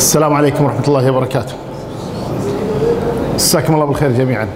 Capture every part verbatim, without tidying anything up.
السلام عليكم ورحمة الله وبركاته. مساكم الله بالخير جميعا.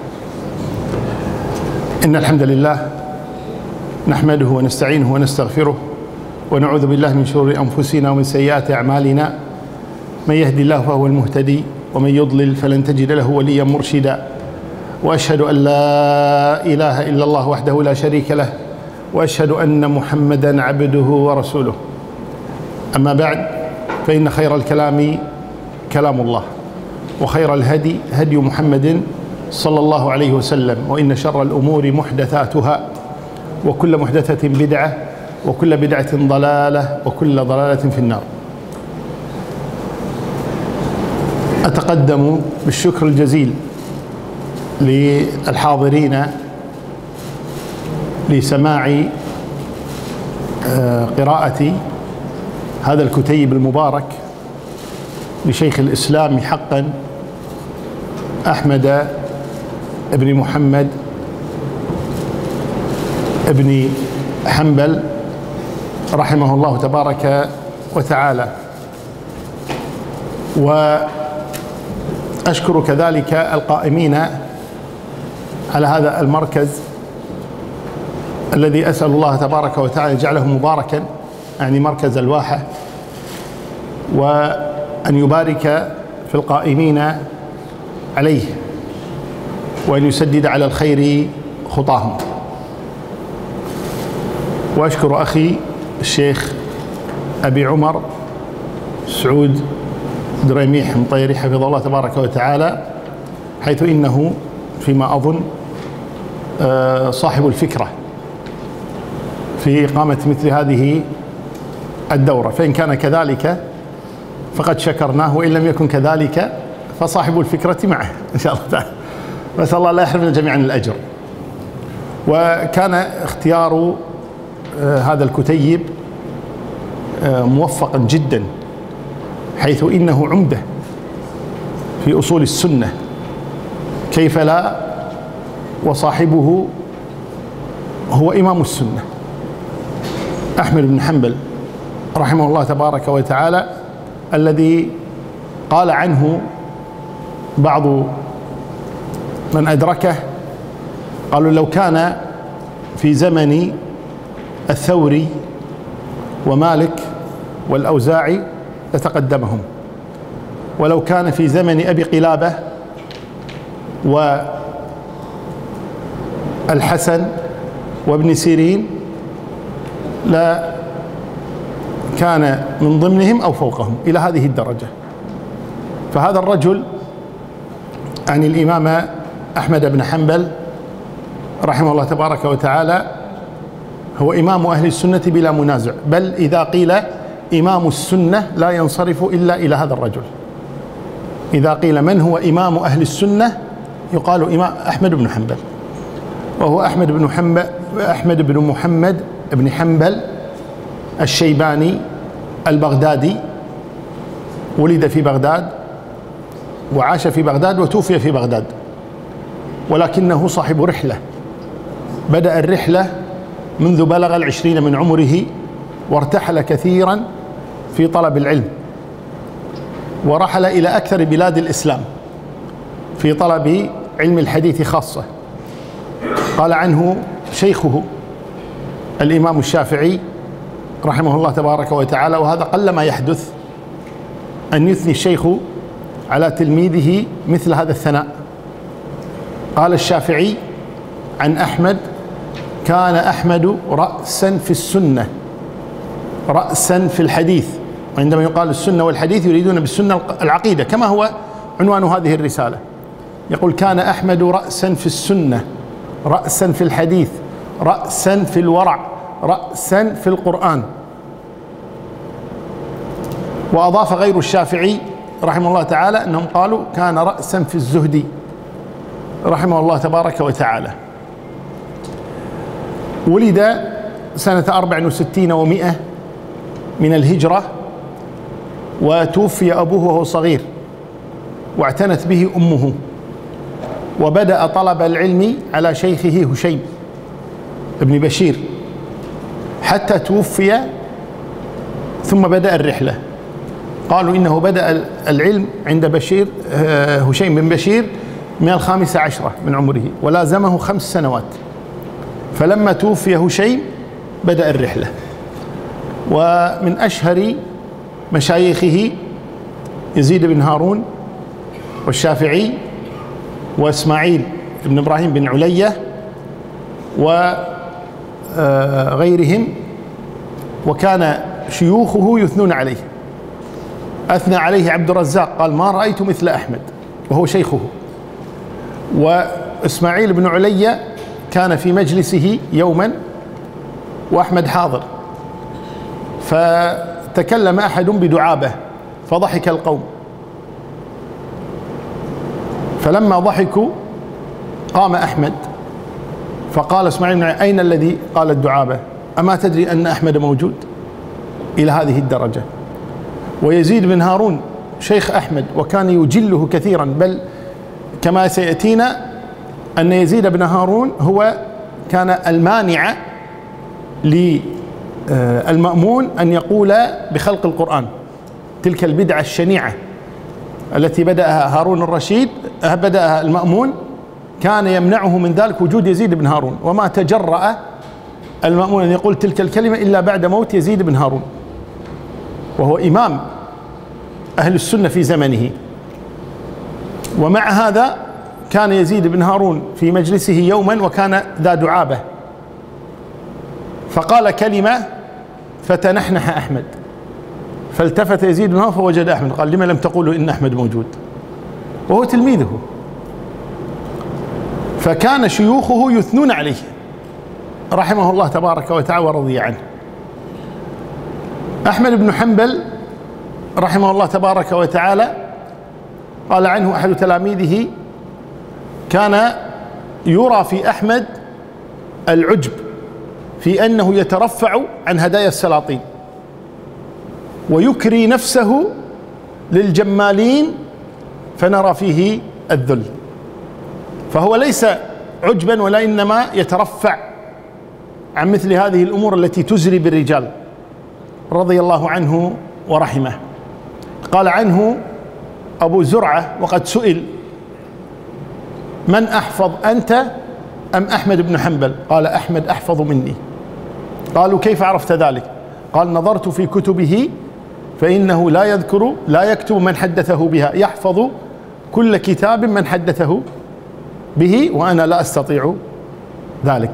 إن الحمد لله نحمده ونستعينه ونستغفره ونعوذ بالله من شرور أنفسنا ومن سيئات أعمالنا. من يهدي الله فهو المهتدي ومن يضلل فلن تجد له وليا مرشدا. وأشهد أن لا إله إلا الله وحده لا شريك له وأشهد أن محمدا عبده ورسوله. أما بعد، فإن خير الكلام كلام الله وخير الهدي هدي محمد صلى الله عليه وسلم، وإن شر الأمور محدثاتها وكل محدثة بدعة وكل بدعة ضلالة وكل ضلالة في النار. أتقدم بالشكر الجزيل للحاضرين لسماع قراءة هذا الكتيب المبارك لشيخ الإسلام حقا أحمد بن محمد بن حنبل رحمه الله تبارك وتعالى. وأشكر كذلك القائمين على هذا المركز الذي أسأل الله تبارك وتعالى يجعله مباركا، يعني مركز الواحة، وأن يبارك في القائمين عليه وأن يسدد على الخير خطاهم. وأشكر أخي الشيخ أبي عمر سعود دريميح مطيري حفظه الله تبارك وتعالى، حيث إنه فيما أظن صاحب الفكرة في إقامة مثل هذه الدورة، فإن كان كذلك فقد شكرناه، وإن لم يكن كذلك فصاحب الفكرة معه إن شاء الله تعالى. نسأل الله لا يحرمنا جميعا الأجر. وكان اختيار هذا الكتيب موفقا جدا، حيث إنه عمدة في أصول السنة كيف لا، وصاحبه هو إمام السنة أحمد بن حنبل رحمه الله تبارك وتعالى، الذي قال عنه بعض من أدركه، قالوا لو كان في زمن الثوري ومالك والأوزاعي لتقدمهم، ولو كان في زمن أبي قلابة والحسن وابن سيرين لا كان من ضمنهم أو فوقهم، إلى هذه الدرجة. فهذا الرجل عن الإمام أحمد بن حنبل رحمه الله تبارك وتعالى هو إمام أهل السنة بلا منازع، بل إذا قيل إمام السنة لا ينصرف إلا إلى هذا الرجل. إذا قيل من هو إمام أهل السنة يقال إمام أحمد بن حنبل، وهو أحمد بن حنبل أحمد بن محمد بن حنبل الشيباني البغدادي، ولد في بغداد وعاش في بغداد وتوفي في بغداد، ولكنه صاحب رحلة. بدأ الرحلة منذ بلغ العشرين من عمره، وارتحل كثيرا في طلب العلم، ورحل إلى أكثر بلاد الإسلام في طلب علم الحديث خاصة. قال عنه شيخه الإمام الشافعي رحمه الله تبارك وتعالى، وهذا قل ما يحدث أن يثني الشيخ على تلميذه مثل هذا الثناء. قال الشافعي عن أحمد: كان أحمد رأسا في السنة، رأسا في الحديث. وعندما يقال السنة والحديث يريدون بالسنة العقيدة، كما هو عنوان هذه الرسالة. يقول: كان أحمد رأسا في السنة، رأسا في الحديث، رأسا في الورع، رأسا في القرآن. وأضاف غير الشافعي رحمه الله تعالى أنهم قالوا: كان رأسا في الزهد رحمه الله تبارك وتعالى. ولد سنة أربع وستين ومئة من الهجرة، وتوفي أبوه وهو صغير، واعتنت به أمه، وبدأ طلب العلم على شيخه هشيم بن بشير حتى توفي، ثم بدأ الرحلة. قالوا إنه بدأ العلم عند بشير هشيم بن بشير من الخامسة عشرة من عمره، ولازمه خمس سنوات، فلما توفي هشيم بدأ الرحلة. ومن أشهر مشايخه يزيد بن هارون والشافعي وإسماعيل بن إبراهيم بن علية وغيرهم، وكان شيوخه يثنون عليه. أثنى عليه عبد الرزاق قال: ما رأيت مثل أحمد، وهو شيخه. وإسماعيل بن علية كان في مجلسه يوما وأحمد حاضر، فتكلم أحد بدعابة فضحك القوم، فلما ضحكوا قام أحمد فقال إسماعيل بن علية: أين الذي قال الدعابة؟ أما تدري أن أحمد موجود؟ إلى هذه الدرجة. ويزيد بن هارون شيخ أحمد وكان يجله كثيرا، بل كما سيأتينا أن يزيد بن هارون هو كان المانع للمأمون أن يقول بخلق القرآن، تلك البدعة الشنيعة التي بدأها هارون الرشيد، بدأها المأمون، كان يمنعه من ذلك وجود يزيد بن هارون، وما تجرأ المأمون أن يقول تلك الكلمة إلا بعد موت يزيد بن هارون، وهو إمام أهل السنة في زمنه. ومع هذا كان يزيد بن هارون في مجلسه يوما وكان ذا دعابة، فقال كلمة فتنحنح أحمد، فالتفت يزيد بن هارون فوجد أحمد، قال: لما لم تقولوا إن أحمد موجود؟ وهو تلميذه. فكان شيوخه يثنون عليه رحمه الله تبارك وتعالى ورضي عنه. أحمد بن حنبل رحمه الله تبارك وتعالى قال عنه أحد تلاميذه: كان يرى في أحمد العجب في أنه يترفع عن هدايا السلاطين ويكري نفسه للجمالين، فنرى فيه الذل. فهو ليس عجبا ولا إنما يترفع عن مثل هذه الأمور التي تزري بالرجال، رضي الله عنه ورحمه. قال عنه أبو زرعة وقد سئل: من أحفظ أنت أم أحمد بن حنبل؟ قال: أحمد أحفظ مني. قالوا: كيف عرفت ذلك؟ قال: نظرت في كتبه فإنه لا يذكر لا يكتب من حدثه بها، يحفظ كل كتاب من حدثه به، وأنا لا أستطيع ذلك.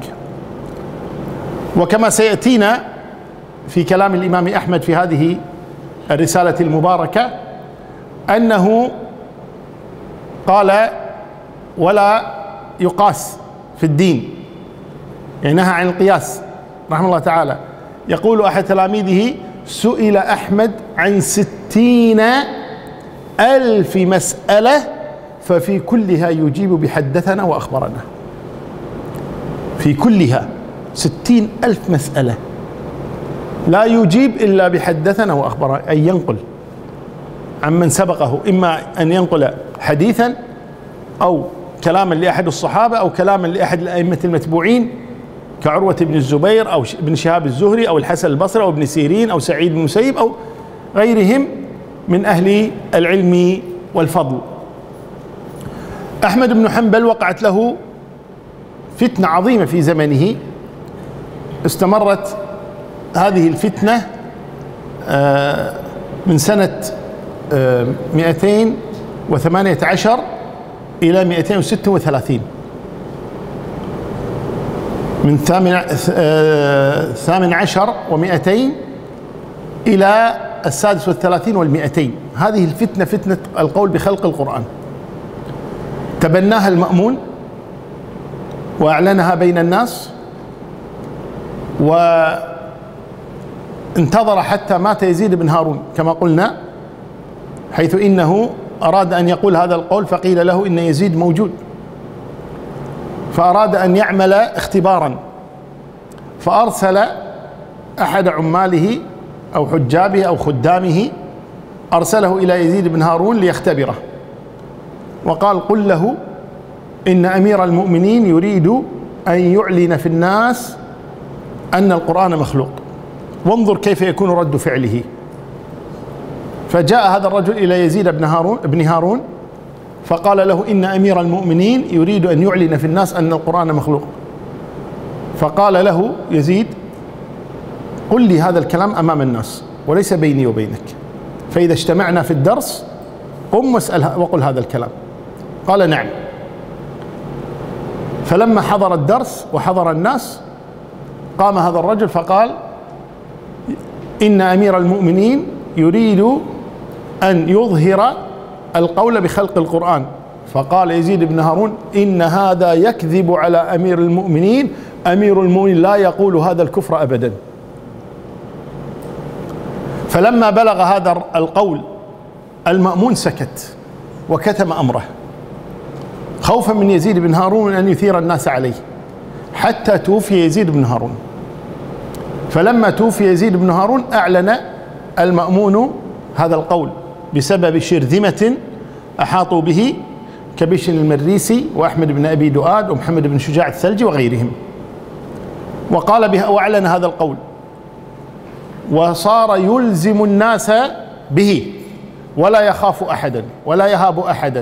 وكما سيأتينا في كلام الإمام أحمد في هذه الرسالة المباركة أنه قال: ولا يقاس في الدين، يعني نهى عن القياس رحمه الله تعالى. يقول أحد تلاميذه: سئل أحمد عن ستين ألف مسألة ففي كلها يجيب بحدثنا وأخبرنا. في كلها ستين ألف مسألة لا يجيب إلا بحدثنا وأخبرنا، أي ينقل عمن سبقه، إما أن ينقل حديثا أو كلاما لأحد الصحابة أو كلاما لأحد الأئمة المتبوعين كعروة بن الزبير أو ابن شهاب الزهري أو الحسن البصري أو ابن سيرين أو سعيد بن المسيب أو غيرهم من أهل العلم والفضل. أحمد بن حنبل وقعت له فتنة عظيمة في زمنه، استمرت هذه الفتنة من سنة مئتين وثمانية عشر إلى مئتين وستة وثلاثين، من ثامن عشر ومئتين إلى السادس والثلاثين والمئتين. هذه الفتنة فتنة القول بخلق القرآن، تبناها المأمون وأعلنها بين الناس، وانتظر حتى مات يزيد بن هارون كما قلنا، حيث إنه أراد أن يقول هذا القول فقيل له إن يزيد موجود، فأراد أن يعمل اختبارا، فأرسل أحد عماله أو حجابه أو خدامه، أرسله إلى يزيد بن هارون ليختبره، وقال: قل له إن أمير المؤمنين يريد أن يعلن في الناس أن القرآن مخلوق، وانظر كيف يكون رد فعله. فجاء هذا الرجل إلى يزيد بن هارون بن هارون فقال له: إن أمير المؤمنين يريد أن يعلن في الناس أن القرآن مخلوق. فقال له يزيد: قل لي هذا الكلام أمام الناس وليس بيني وبينك، فإذا اجتمعنا في الدرس قم واسأل وقل هذا الكلام. قال: نعم. فلما حضر الدرس وحضر الناس قام هذا الرجل فقال: إن أمير المؤمنين يريد أن يظهر القول بخلق القرآن. فقال يزيد بن هارون: إن هذا يكذب على أمير المؤمنين، أمير المؤمنين لا يقول هذا الكفر أبدا. فلما بلغ هذا القول المأمون سكت وكتم أمره خوفا من يزيد بن هارون أن يثير الناس عليه، حتى توفي يزيد بن هارون. فلما توفي يزيد بن هارون أعلن المأمون هذا القول بسبب شرذمة أحاطوا به كبشر المريسي وأحمد بن أبي دؤاد ومحمد بن شجاع الثلجي وغيرهم، وقال بها وأعلن هذا القول، وصار يلزم الناس به ولا يخاف أحدا ولا يهاب أحدا،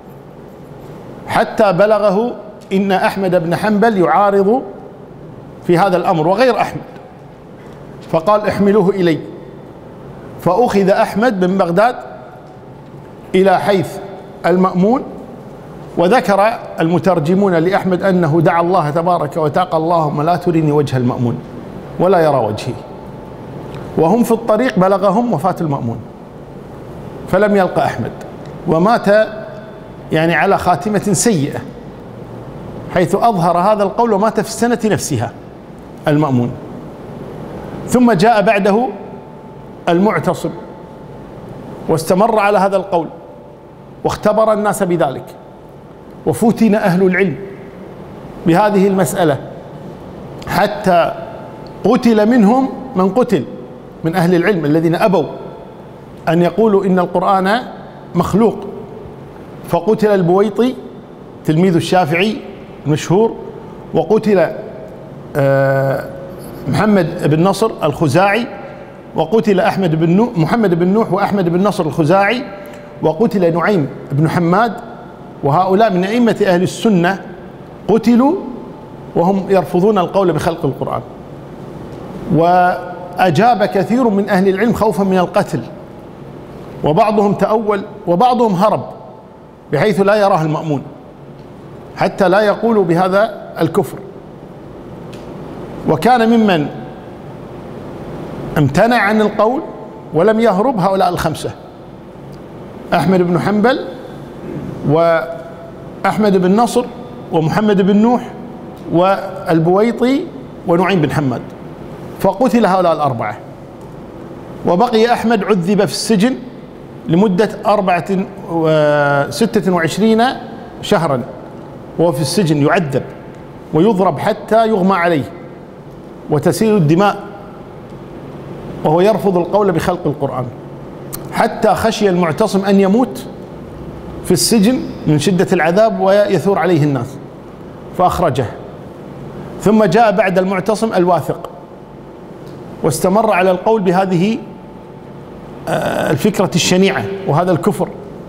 حتى بلغه إن أحمد بن حنبل يعارض في هذا الأمر وغير أحمد، فقال: احملوه إلي. فأخذ أحمد من بغداد إلى حيث المأمون، وذكر المترجمون لأحمد أنه دعا الله تبارك وتعالى: اللهم لا ترني وجه المأمون ولا يرى وجهي. وهم في الطريق بلغهم وفاة المأمون فلم يلقى أحمد، ومات يعني على خاتمة سيئة، حيث أظهر هذا القول ومات في السنة نفسها المأمون. ثم جاء بعده المعتصم واستمر على هذا القول واختبر الناس بذلك، وفتن أهل العلم بهذه المسألة حتى قتل منهم من قتل من أهل العلم الذين أبوا أن يقولوا إن القرآن مخلوق. فقتل البويطي تلميذ الشافعي المشهور، وقتل محمد بن نصر الخزاعي، وقتل أحمد بن نوح محمد بن نوح وأحمد بن نصر الخزاعي، وقتل نعيم بن حماد. وهؤلاء من أئمة أهل السنة قتلوا وهم يرفضون القول بخلق القرآن. وأجاب كثير من أهل العلم خوفا من القتل، وبعضهم تأول وبعضهم هرب بحيث لا يراه المأمون حتى لا يقولوا بهذا الكفر. وكان ممن امتنع عن القول ولم يهرب هؤلاء الخمسة: أحمد بن حنبل وأحمد بن نصر ومحمد بن نوح والبويطي ونعيم بن حماد. فقتل هؤلاء الأربعة، وبقي أحمد عذب في السجن لمدة أربعة وستة وعشرين شهرا، وهو في السجن يعذب ويضرب حتى يغمى عليه وتسيل الدماء، وهو يرفض القول بخلق القرآن، حتى خشي المعتصم أن يموت في السجن من شدة العذاب ويثور عليه الناس فأخرجه. ثم جاء بعد المعتصم الواثق واستمر على القول بهذه الفكرة الشنيعة وهذا الكفر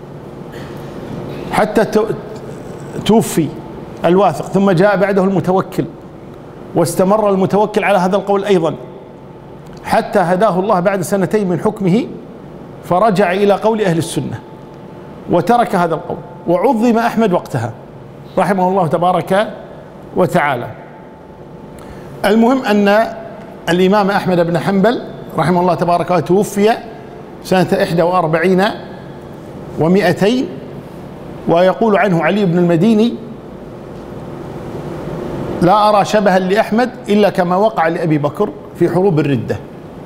حتى توفي الواثق. ثم جاء بعده المتوكل واستمر المتوكل على هذا القول أيضا، حتى هداه الله بعد سنتين من حكمه فرجع إلى قول أهل السنة وترك هذا القول. وعظم أحمد وقتها رحمه الله تبارك وتعالى. المهم أن الإمام أحمد بن حنبل رحمه الله تبارك وتعالى توفي سنة إحدى وأربعين ومئتين، ويقول عنه علي بن المديني: لا أرى شبها لأحمد إلا كما وقع لأبي بكر في حروب الردة،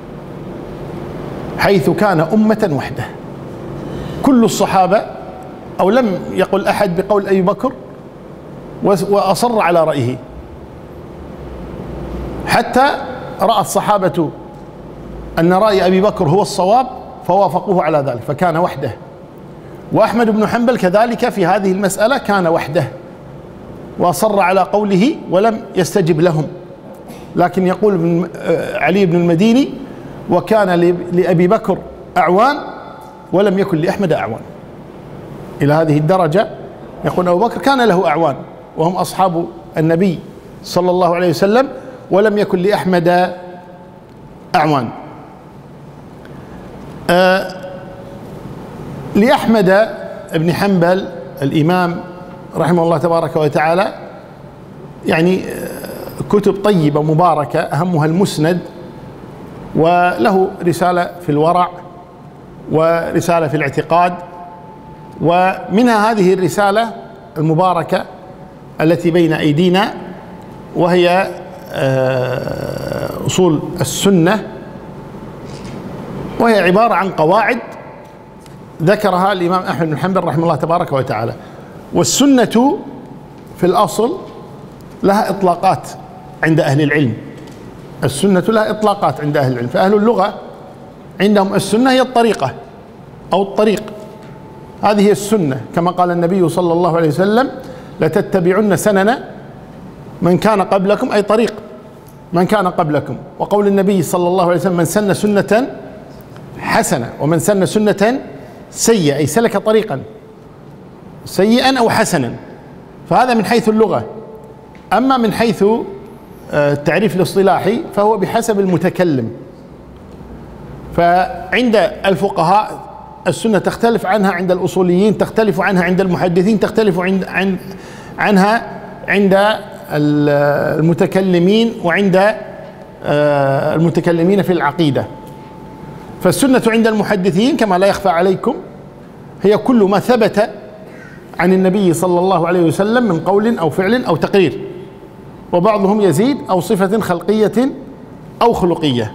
حيث كان أمة وحده، كل الصحابة أو لم يقل أحد بقول أبي بكر وأصر على رأيه، حتى رأى الصحابة أن رأي أبي بكر هو الصواب فوافقوه على ذلك، فكان وحده. وأحمد بن حنبل كذلك في هذه المسألة كان وحده وأصر على قوله ولم يستجب لهم. لكن يقول علي بن المديني: وكان لأبي بكر أعوان ولم يكن لأحمد أعوان. إلى هذه الدرجة يقول أبو بكر كان له أعوان وهم أصحاب النبي صلى الله عليه وسلم، ولم يكن لأحمد أعوان. آه لأحمد بن حنبل الإمام رحمه الله تبارك وتعالى يعني كتب طيبة مباركة، أهمها المسند، وله رسالة في الورع ورسالة في الاعتقاد، ومنها هذه الرسالة المباركة التي بين أيدينا، وهي أصول السنة، وهي عبارة عن قواعد ذكرها الإمام أحمد بن حنبل رحمه الله تبارك وتعالى. والسنة في الأصل لها إطلاقات عند أهل العلم، السنة لها إطلاقات عند أهل العلم. فأهل اللغة عندهم السنة هي الطريقة أو الطريق، هذه هي السنة، كما قال النبي صلى الله عليه وسلم لتتبعن سنن من كان قبلكم، أي طريق من كان قبلكم. وقول النبي صلى الله عليه وسلم من سن سنة حسنة ومن سن سنة سيئة، أي سلك طريقا سيئا أو حسنا. فهذا من حيث اللغة. أما من حيث التعريف الاصطلاحي فهو بحسب المتكلم. فعند الفقهاء السنة تختلف عنها عند الأصوليين، تختلف عنها عند المحدثين، تختلف عند عن عنها عند المتكلمين وعند المتكلمين في العقيدة. فالسنة عند المحدثين كما لا يخفى عليكم هي كل ما ثبت عن النبي صلى الله عليه وسلم من قول أو فعل أو تقرير، وبعضهم يزيد أو صفة خلقية أو خلقية.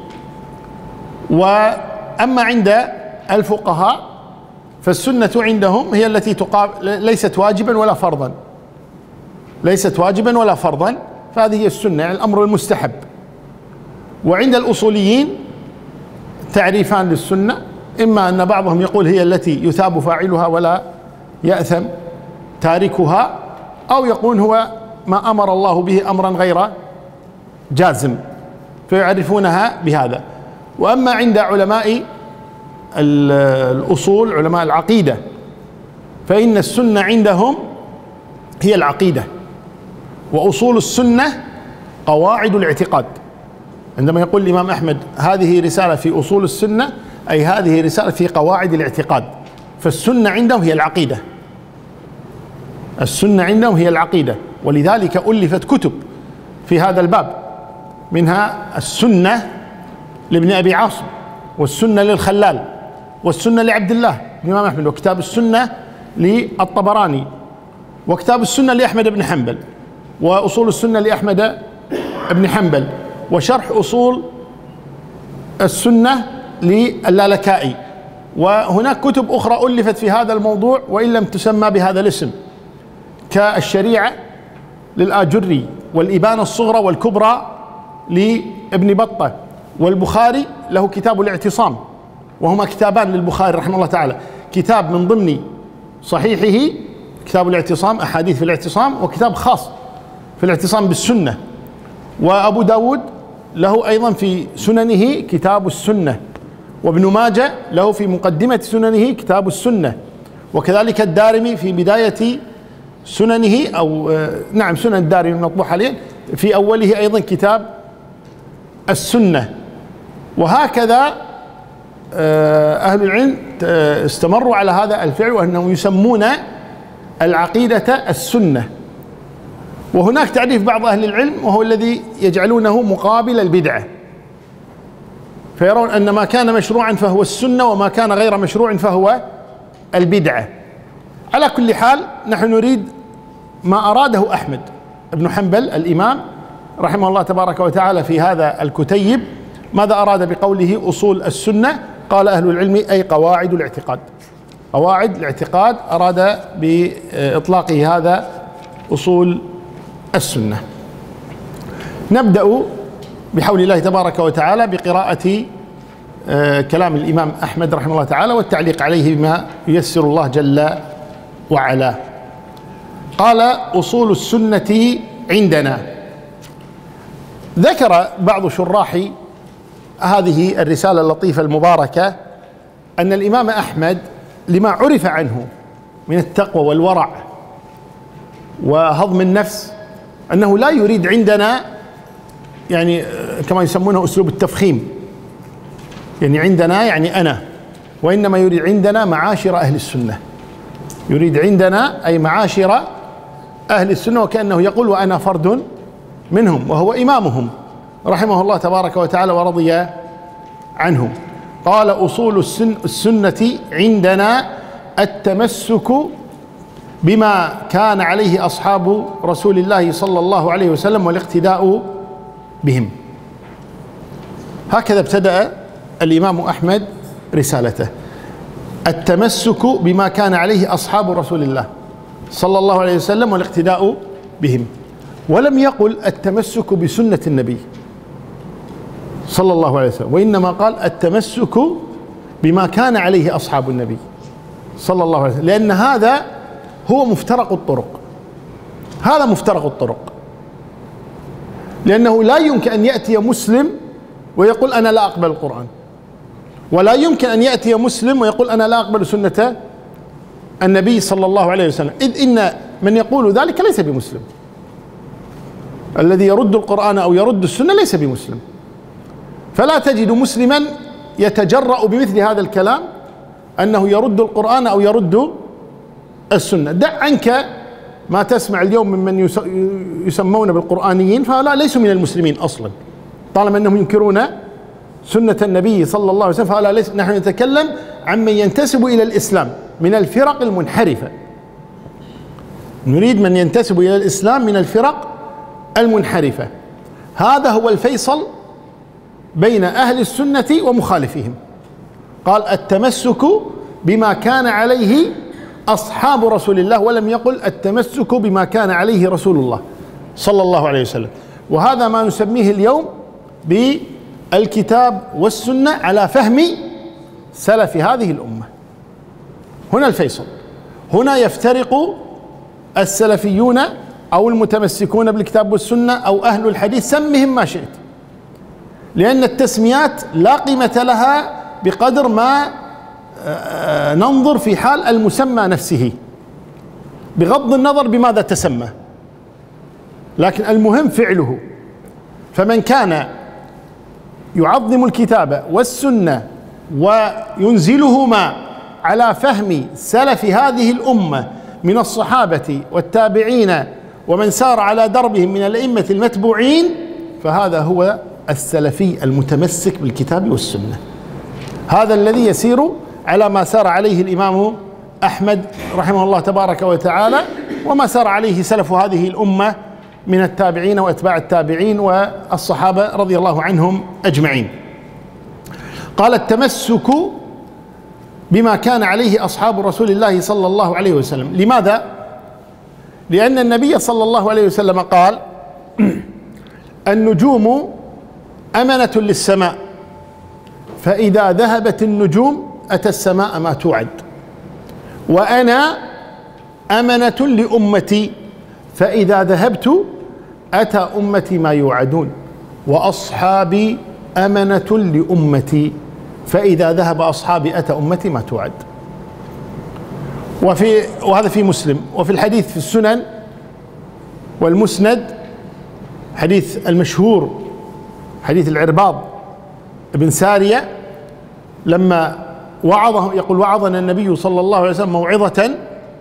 وأما عند الفقهاء فالسنة عندهم هي التي تقابل، ليست واجبا ولا فرضا، ليست واجبا ولا فرضا، فهذه هي السنة، يعني الأمر المستحب. وعند الأصوليين تعريفان للسنة، إما أن بعضهم يقول هي التي يثاب فاعلها ولا يأثم تاركها، أو يقول هو ما أمر الله به أمرا غير جازم، فيعرفونها بهذا. وأما عند علماء الأصول علماء العقيدة فإن السنة عندهم هي العقيدة، وأصول السنة قواعد الاعتقاد. عندما يقول الإمام أحمد هذه رسالة في أصول السنة، أي هذه رسالة في قواعد الاعتقاد. فالسنة عندهم هي العقيدة، السنة عندهم هي العقيدة، ولذلك ألفت كتب في هذا الباب، منها السنة لابن أبي عاصم، والسنة للخلال، والسنة لعبد الله الإمام أحمد، وكتاب السنة للطبراني، وكتاب السنة لأحمد بن حنبل، وأصول السنة لأحمد بن حنبل، وشرح أصول السنة للالكائي. وهناك كتب أخرى ألفت في هذا الموضوع وإن لم تسمى بهذا الاسم، كالشريعة للآجري، والإبانة الصغرى والكبرى لابن بطة، والبخاري له كتاب الاعتصام، وهما كتابان للبخاري رحمه الله تعالى، كتاب من ضمن صحيحه كتاب الاعتصام أحاديث في الاعتصام، وكتاب خاص في الاعتصام بالسنة. وأبو داود له أيضا في سننه كتاب السنة، وابن ماجه له في مقدمة سننه كتاب السنة، وكذلك الدارمي في بداية سننه أو نعم سنن الدارمي المطبوع حاليا في أوله أيضا كتاب السنة. وهكذا أهل العلم استمروا على هذا الفعل، وأنهم يسمون العقيدة السنة. وهناك تعريف بعض أهل العلم وهو الذي يجعلونه مقابل البدعة، فيرون أن ما كان مشروعا فهو السنة، وما كان غير مشروع فهو البدعة. على كل حال نحن نريد ما أراده أحمد بن حنبل الإمام رحمه الله تبارك وتعالى في هذا الكتيب. ماذا أراد بقوله أصول السنة؟ قال أهل العلم أي قواعد الاعتقاد، قواعد الاعتقاد أراد بإطلاقه هذا أصول السنة. نبدأ بحول الله تبارك وتعالى بقراءة كلام الإمام أحمد رحمه الله تعالى والتعليق عليه بما ييسر الله جل وعلا. قال أصول السنة عندنا. ذكر بعض شراح هذه الرسالة اللطيفة المباركة أن الإمام أحمد لما عرف عنه من التقوى والورع وهضم النفس أنه لا يريد عندنا يعني كما يسمونه أسلوب التفخيم، يعني عندنا يعني أنا، وإنما يريد عندنا معاشر أهل السنة، يريد عندنا أي معاشر أهل السنة، وكأنه يقول وأنا فرد منهم وهو إمامهم رحمه الله تبارك وتعالى ورضي عنه. قال أصول السن السنة عندنا التمسك بما كان عليه أصحاب رسول الله صلى الله عليه وسلم والاقتداء بهم. هكذا ابتدأ الإمام أحمد رسالته، التمسك بما كان عليه أصحاب رسول الله صلى الله عليه وسلم والاقتداء بهم، ولم يقل التمسك بسنة النبي صلى الله عليه وسلم، وإنما قال التمسك بما كان عليه أصحاب النبي صلى الله عليه وسلم، لأن هذا هو مفترق الطرق، هذا مفترق الطرق، لأنه لا يمكن أن يأتي مسلم ويقول أنا لا أقبل القرآن، ولا يمكن أن يأتي مسلم ويقول أنا لا أقبل سنة النبي صلى الله عليه وسلم، إذ إن من يقول ذلك ليس بمسلم، الذي يرد القرآن أو يرد السنة ليس بمسلم. فلا تجد مسلما يتجرأ بمثل هذا الكلام أنه يرد القرآن أو يرد السنة. دع عنك ما تسمع اليوم ممن يسمون بالقرآنيين، فهؤلاء ليسوا من المسلمين أصلا، طالما أنهم ينكرون سنة النبي صلى الله عليه وسلم، فهؤلاء ليس. نحن نتكلم عن من ينتسب إلى الإسلام من الفرق المنحرفة، نريد من ينتسب إلى الإسلام من الفرق المنحرفة. هذا هو الفيصل بين أهل السنة ومخالفهم. قال التمسك بما كان عليه أصحاب رسول الله، ولم يقل التمسك بما كان عليه رسول الله صلى الله عليه وسلم. وهذا ما نسميه اليوم بالكتاب والسنة على فهم سلف هذه الأمة. هنا الفيصل، هنا يفترق السلفيون أو المتمسكون بالكتاب والسنة أو أهل الحديث، سمهم ما شئت، لأن التسميات لا قيمة لها بقدر ما ننظر في حال المسمى نفسه، بغض النظر بماذا تسمى، لكن المهم فعله. فمن كان يعظم الكتاب والسنة وينزلهما على فهم سلف هذه الأمة من الصحابة والتابعين ومن سار على دربهم من الأئمة المتبوعين، فهذا هو السلفي المتمسك بالكتاب والسنة، هذا الذي يسير على ما سار عليه الإمام أحمد رحمه الله تبارك وتعالى، وما سار عليه سلف هذه الأمة من التابعين وأتباع التابعين والصحابة رضي الله عنهم أجمعين. قال التمسك بما كان عليه أصحاب رسول الله صلى الله عليه وسلم. لماذا؟ لأن النبي صلى الله عليه وسلم قال النجوم أمنة للسماء، فإذا ذهبت النجوم أتى السماء ما توعد، وأنا أمنة لأمتي، فإذا ذهبت أتى أمتي ما يوعدون، وأصحابي أمنة لأمتي، فإذا ذهب أصحابي أتى أمتي ما توعد. وفي وهذا في مسلم. وفي الحديث في السنن والمسند حديث المشهور حديث العرباض بن سارية لما وعظه، يقول وعظنا النبي صلى الله عليه وسلم موعظة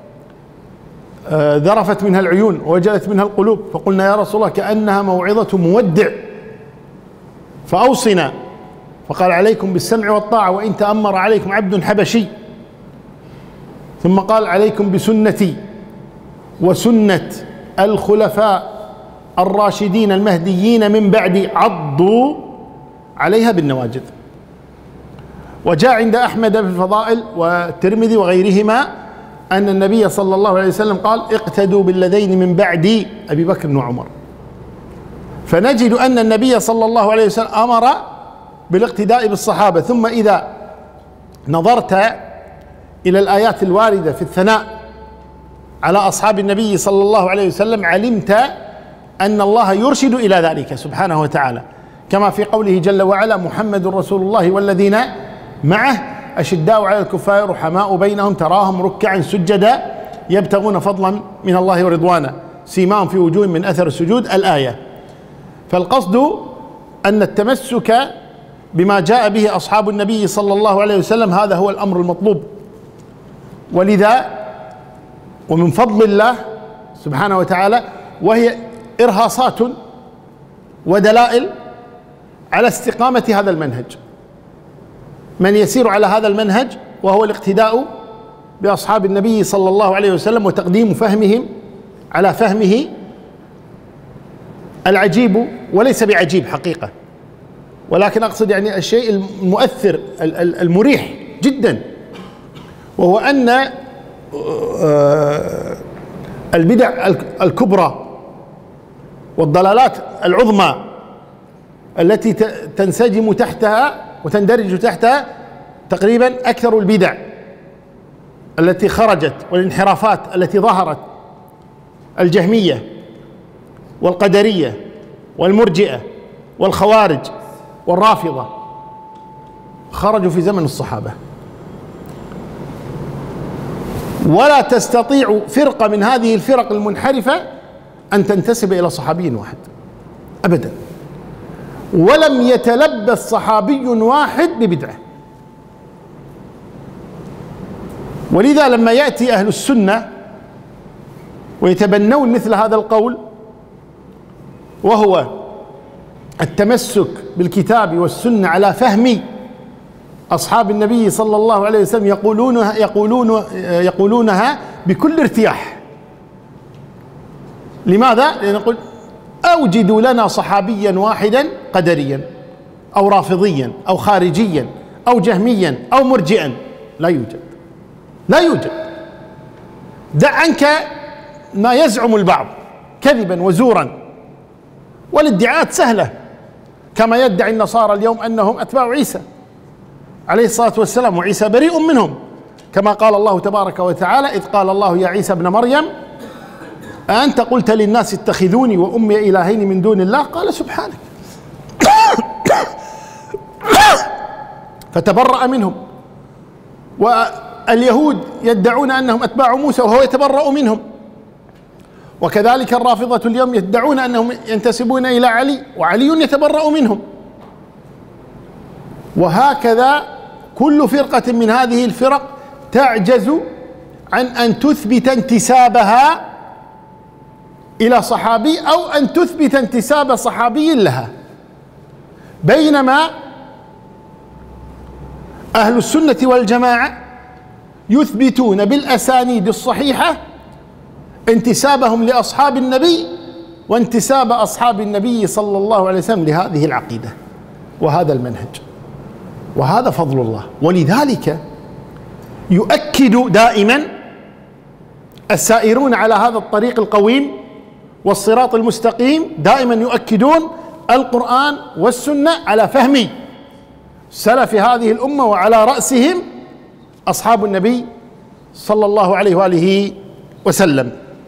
ذرفت منها العيون ووجلت منها القلوب، فقلنا يا رسول الله كأنها موعظة مودع فأوصنا، فقال عليكم بالسمع والطاعة وإن تأمر عليكم عبد حبشي، ثم قال عليكم بسنتي وسنة الخلفاء الراشدين المهديين من بعدي عضوا عليها بالنواجذ. وجاء عند أحمد في الفضائل والترمذي وغيرهما أن النبي صلى الله عليه وسلم قال اقتدوا بالذين من بعدي أبي بكر وعمر. فنجد أن النبي صلى الله عليه وسلم أمر بالاقتداء بالصحابة. ثم إذا نظرت إلى الآيات الواردة في الثناء على أصحاب النبي صلى الله عليه وسلم علمت أن الله يرشد إلى ذلك سبحانه وتعالى، كما في قوله جل وعلا محمد رسول الله والذين معه أشداء على الكفار رحماء بينهم تراهم ركعا سجدا يبتغون فضلا من الله ورضوانا سيماهم في وجوههم من أثر السجود الآية. فالقصد أن التمسك بما جاء به أصحاب النبي صلى الله عليه وسلم هذا هو الأمر المطلوب. ولذا ومن فضل الله سبحانه وتعالى وهي إرهاصات ودلائل على استقامة هذا المنهج، من يسير على هذا المنهج وهو الاقتداء بأصحاب النبي صلى الله عليه وسلم وتقديم فهمهم على فهمه العجيب وليس بعجيب حقيقة، ولكن أقصد يعني الشيء المؤثر المريح جدا، وهو أن البدع الكبرى والضلالات العظمى التي تنسجم تحتها وتندرج تحتها تقريبا أكثر البدع التي خرجت والانحرافات التي ظهرت الجهمية والقدرية والمرجئة والخوارج والرافضة خرجوا في زمن الصحابة. ولا تستطيع فرقة من هذه الفرق المنحرفة أن تنتسب إلى صحابي واحد أبدا، ولم يتلبس صحابي واحد ببدعة. ولذا لما يأتي أهل السنة ويتبنون مثل هذا القول وهو التمسك بالكتاب والسنة على فهم أصحاب النبي صلى الله عليه وسلم يقولونها يقولون يقولونها بكل ارتياح. لماذا؟ لأن نقول أوجدوا لنا صحابيا واحدا قدريا أو رافضيا أو خارجيا أو جهميا أو مرجئا، لا يوجد، لا يوجد. دع عنك ما يزعم البعض كذبا وزورا، والادعاءات سهلة كما يدعي النصارى اليوم أنهم أتباع عيسى عليه الصلاة والسلام وعيسى بريء منهم، كما قال الله تبارك وتعالى إذ قال الله يا عيسى ابن مريم أأنت قلت للناس اتخذوني وأمي إلهين من دون الله قال سبحانك فتبرأ منهم. واليهود يدعون أنهم أتباع موسى وهو يتبرأ منهم، وكذلك الرافضة اليوم يدعون أنهم ينتسبون إلى علي وعلي يتبرأ منهم. وهكذا كل فرقة من هذه الفرق تعجز عن أن تثبت انتسابها إلى صحابي أو أن تثبت انتساب صحابي لها، بينما أهل السنة والجماعة يثبتون بالأسانيد الصحيحة انتسابهم لأصحاب النبي وانتساب أصحاب النبي صلى الله عليه وسلم لهذه العقيدة وهذا المنهج، وهذا فضل الله. ولذلك يؤكد دائما السائرون على هذا الطريق القويم والصراط المستقيم دائما يؤكدون القرآن والسنة على فهم سلف هذه الأمة وعلى رأسهم أصحاب النبي صلى الله عليه وآله وسلم.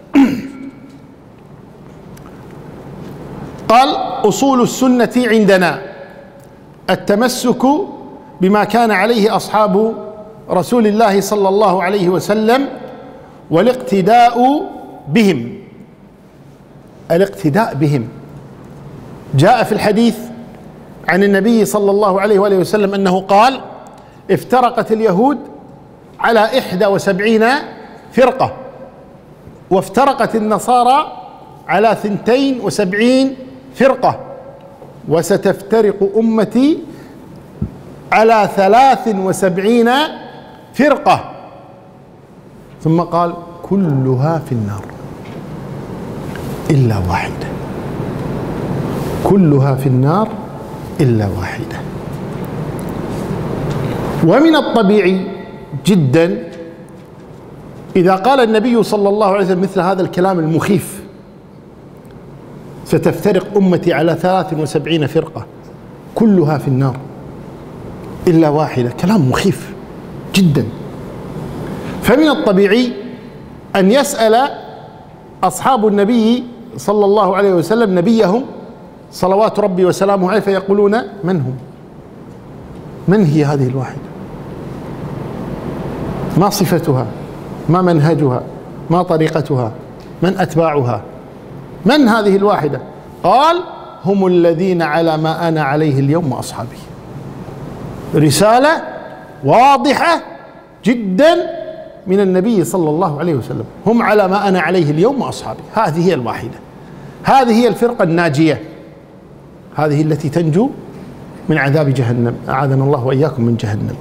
قال أصول السنة عندنا التمسك بما كان عليه أصحاب رسول الله صلى الله عليه وسلم والاقتداء بهم. الاقتداء بهم جاء في الحديث عن النبي صلى الله عليه وآله وسلم أنه قال افترقت اليهود على إحدى وسبعين فرقة وافترقت النصارى على ثنتين وسبعين فرقة وستفترق أمتي على ثلاث وسبعين فرقة، ثم قال كلها في النار إلا واحدة، كلها في النار إلا واحدة. ومن الطبيعي جدا إذا قال النبي صلى الله عليه وسلم مثل هذا الكلام المخيف ستفترق أمتي على ثلاث وسبعين فرقة كلها في النار إلا واحدة، كلام مخيف جدا. فمن الطبيعي أن يسأل أصحاب النبي صلى الله عليه وسلم نبيهم صلوات ربي وسلامه عليه فيقولون من هم؟ من هي هذه الواحدة؟ ما صفتها؟ ما منهجها؟ ما طريقتها؟ من أتباعها؟ من هذه الواحدة؟ قال هم الذين على ما أنا عليه اليوم وأصحابي. رسالة واضحة جدا من النبي صلى الله عليه وسلم، هم على ما أنا عليه اليوم وأصحابي. هذه هي الواحدة، هذه هي الفرقة الناجية، هذه التي تنجو من عذاب جهنم، أعاذنا الله وإياكم من جهنم.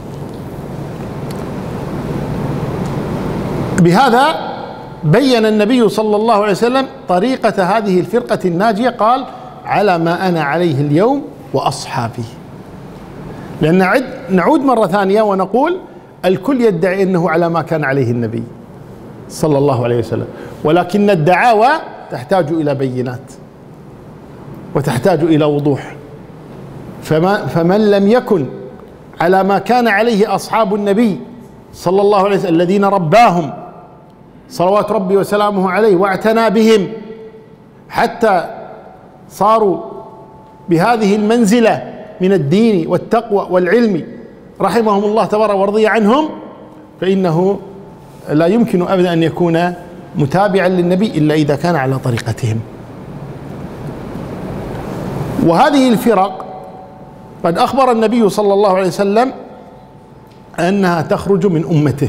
بهذا بين النبي صلى الله عليه وسلم طريقة هذه الفرقة الناجية، قال على ما أنا عليه اليوم وأصحابي. لأن نعد نعود مرة ثانية ونقول الكل يدعي أنه على ما كان عليه النبي صلى الله عليه وسلم، ولكن الدعاوى تحتاج إلى بينات وتحتاج إلى وضوح. فما فمن لم يكن على ما كان عليه أصحاب النبي صلى الله عليه وسلم الذين رباهم صلوات ربي وسلامه عليه واعتنى بهم حتى صاروا بهذه المنزلة من الدين والتقوى والعلم رحمهم الله تبارك ورضي عنهم، فإنه لا يمكن أبدا أن يكون متابعا للنبي إلا إذا كان على طريقتهم. وهذه الفرق قد أخبر النبي صلى الله عليه وسلم أنها تخرج من أمته،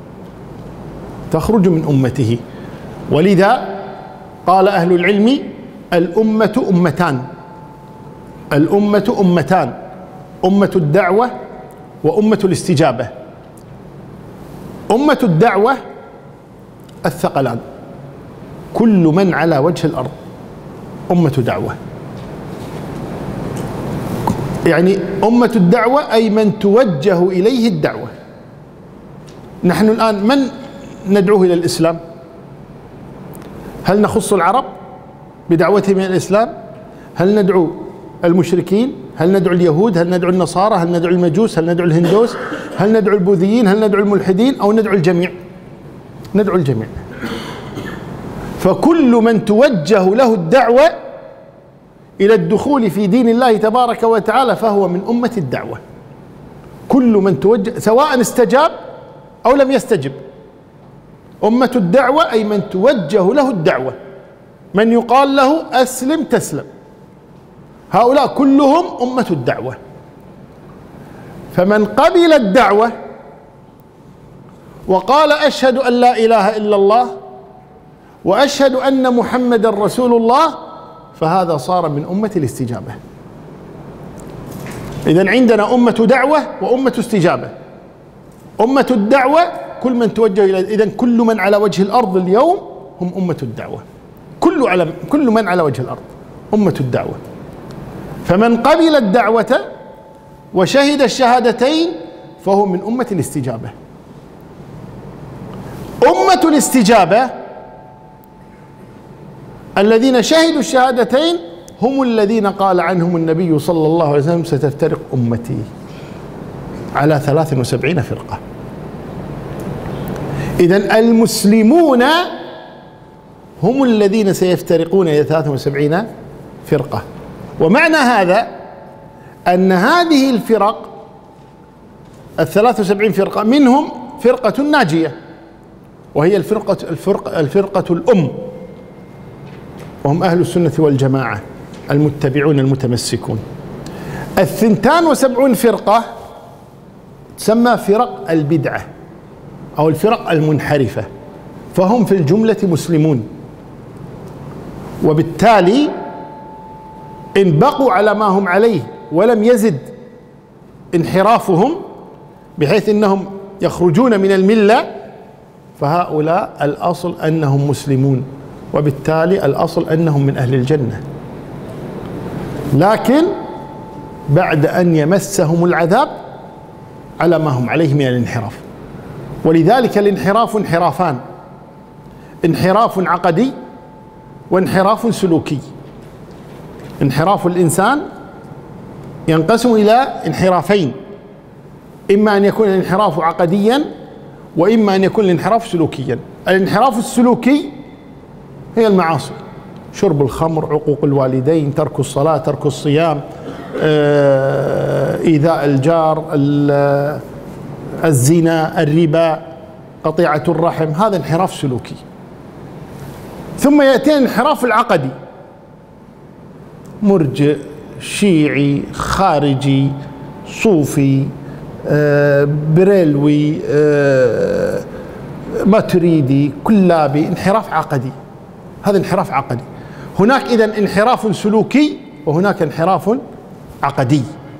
تخرج من أمته. ولذا قال أهل العلم الأمة أمتان، الأمة أمتان، أمة الدعوة وأمة الاستجابة. أمة الدعوة الثقلان، كل من على وجه الأرض أمة دعوة. يعني أمة الدعوة أي من توجه إليه الدعوة. نحن الآن من ندعوه إلى الإسلام؟ هل نخص العرب بدعوتهم إلى الإسلام؟ هل ندعو المشركين؟ هل ندعو اليهود؟ هل ندعو النصارى؟ هل ندعو المجوس؟ هل ندعو الهندوس؟ هل ندعو البوذيين؟ هل ندعو الملحدين؟ أو ندعو الجميع؟ ندعو الجميع. فكل من توجه له الدعوة إلى الدخول في دين الله تبارك وتعالى فهو من أمة الدعوة. كل من توجه سواء استجاب أو لم يستجب. أمة الدعوة أي من توجه له الدعوة، من يقال له أسلم تسلم، هؤلاء كلهم أمة الدعوة. فمن قبل الدعوة وقال أشهد أن لا إله إلا الله وأشهد أن محمد رسول الله فهذا صار من أمة الاستجابة. إذن عندنا أمة دعوة وأمة استجابة. أمة الدعوة كل من توجه إلى، إذن كل من على وجه الأرض اليوم هم أمة الدعوة، كل على كل من على وجه الأرض أمة الدعوة. فمن قبل الدعوة وشهد الشهادتين فهو من أمة الاستجابة. أمة الاستجابة الذين شهدوا الشهادتين هم الذين قال عنهم النبي صلى الله عليه وسلم ستفترق أمتي على ثلاث وسبعين فرقة. إذن المسلمون هم الذين سيفترقون إلى ثلاث وسبعين فرقة. ومعنى هذا أن هذه الفرق الثلاث وسبعين فرقة منهم فرقة ناجية، وهي الفرقة الفرقة الفرقة الأم، وهم أهل السنة والجماعة المتبعون المتمسكون. الثنتان وسبعون فرقة تسمى فرق البدعة أو الفرق المنحرفة، فهم في الجملة مسلمون، وبالتالي إن بقوا على ما هم عليه ولم يزد انحرافهم بحيث أنهم يخرجون من الملة فهؤلاء الأصل أنهم مسلمون، وبالتالي الأصل أنهم من أهل الجنة، لكن بعد أن يمسهم العذاب على ما هم عليه من الانحراف. ولذلك الانحراف انحرافان: انحراف عقدي وانحراف سلوكي. انحراف الإنسان ينقسم إلى انحرافين: إما أن يكون الانحراف عقديا وإما أن يكون الانحراف سلوكيا. الانحراف السلوكي هي المعاصي: شرب الخمر، عقوق الوالدين، ترك الصلاة، ترك الصيام، إيذاء الجار، الزنا، الربا، قطيعة الرحم، هذا انحراف سلوكي. ثم يأتي الانحراف العقدي، مرجئ، شيعي، خارجي، صوفي، آه، بريلوي، آه، ماتريدي، كلابي، انحراف عقدي. هذا انحراف عقدي. هناك إذن انحراف سلوكي وهناك انحراف عقدي،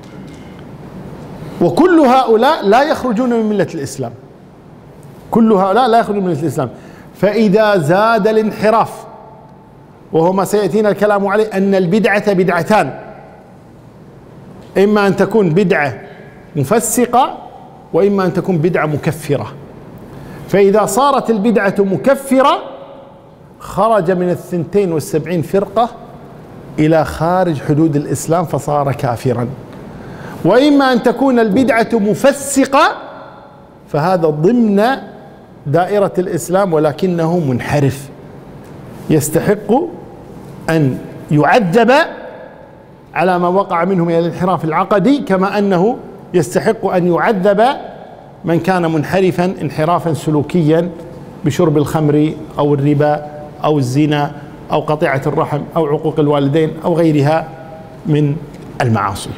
وكل هؤلاء لا يخرجون من ملة الإسلام، كل هؤلاء لا يخرجون من ملة الإسلام. فإذا زاد الانحراف، وهو ما سيأتينا الكلام عليه، أن البدعة بدعتان، إما أن تكون بدعة مفسقة وإما أن تكون بدعة مكفرة. فإذا صارت البدعة مكفرة خرج من الثنتين والسبعين فرقة إلى خارج حدود الإسلام فصار كافرا، وإما أن تكون البدعة مفسقة فهذا ضمن دائرة الإسلام ولكنه منحرف، يستحق أن يعذب على ما وقع منه من الانحراف العقدي، كما أنه يستحق أن يعذب من كان منحرفا انحرافا سلوكيا بشرب الخمر أو الربا أو الزنا أو قطيعة الرحم أو عقوق الوالدين أو غيرها من المعاصي.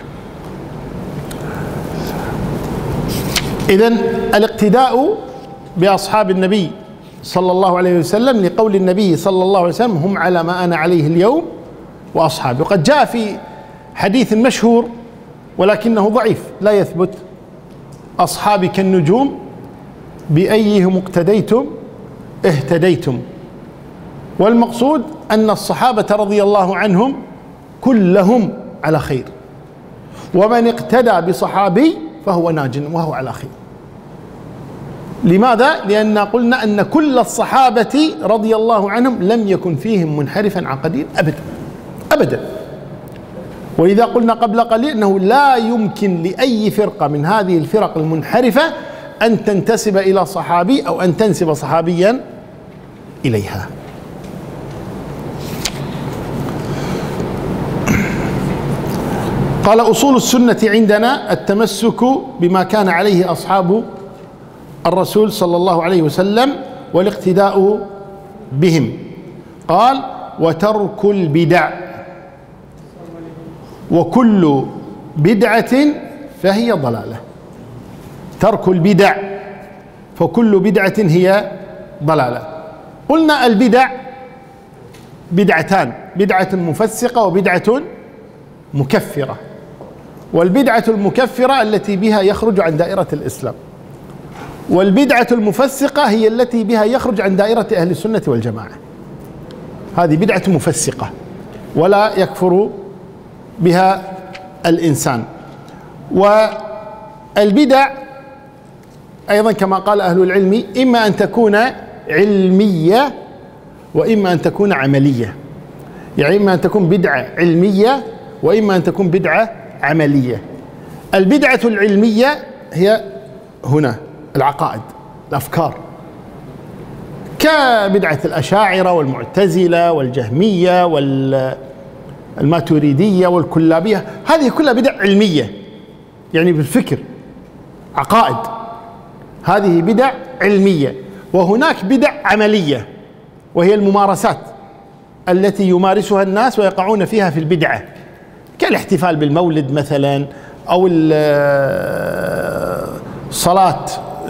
إذن الاقتداء بأصحاب النبي صلى الله عليه وسلم، لقول النبي صلى الله عليه وسلم: هم على ما أنا عليه اليوم وأصحابي. وقد جاء في حديث مشهور ولكنه ضعيف لا يثبت: أصحابي كالنجوم بأيهم اقتديتم اهتديتم. والمقصود أن الصحابة رضي الله عنهم كلهم على خير، ومن اقتدى بصحابي فهو ناج وهو على خير. لماذا؟ لأن قلنا أن كل الصحابة رضي الله عنهم لم يكن فيهم منحرفا عقديا أبدا أبدا. ولذا قلنا قبل قليل أنه لا يمكن لأي فرقة من هذه الفرق المنحرفة أن تنتسب إلى صحابي أو أن تنسب صحابيا إليها. قال: أصول السنة عندنا التمسك بما كان عليه أصحاب الرسول صلى الله عليه وسلم والاقتداء بهم. قال: وترك البدع، وكل بدعة فهي ضلالة. ترك البدع، فكل بدعة هي ضلالة. قلنا البدع بدعتان: بدعة مفسقة وبدعة مكفرة. والبدعة المكفرة التي بها يخرج عن دائرة الإسلام، والبدعة المفسقة هي التي بها يخرج عن دائرة أهل السنة والجماعة. هذه بدعة مفسقة ولا يكفر بها الإنسان. والبدع أيضا كما قال أهل العلم إما أن تكون علمية وإما أن تكون عملية، يعني إما أن تكون بدعة علمية وإما أن تكون بدعة عملية. البدعة العلمية هي هنا العقائد، الأفكار، كبدعة الأشاعرة والمعتزلة والجهمية والماتريدية والكلابية. هذه كلها بدع علمية، يعني بالفكر، عقائد. هذه بدع علمية. وهناك بدع عملية وهي الممارسات التي يمارسها الناس ويقعون فيها في البدعة، كالاحتفال بالمولد مثلا، أو الصلاة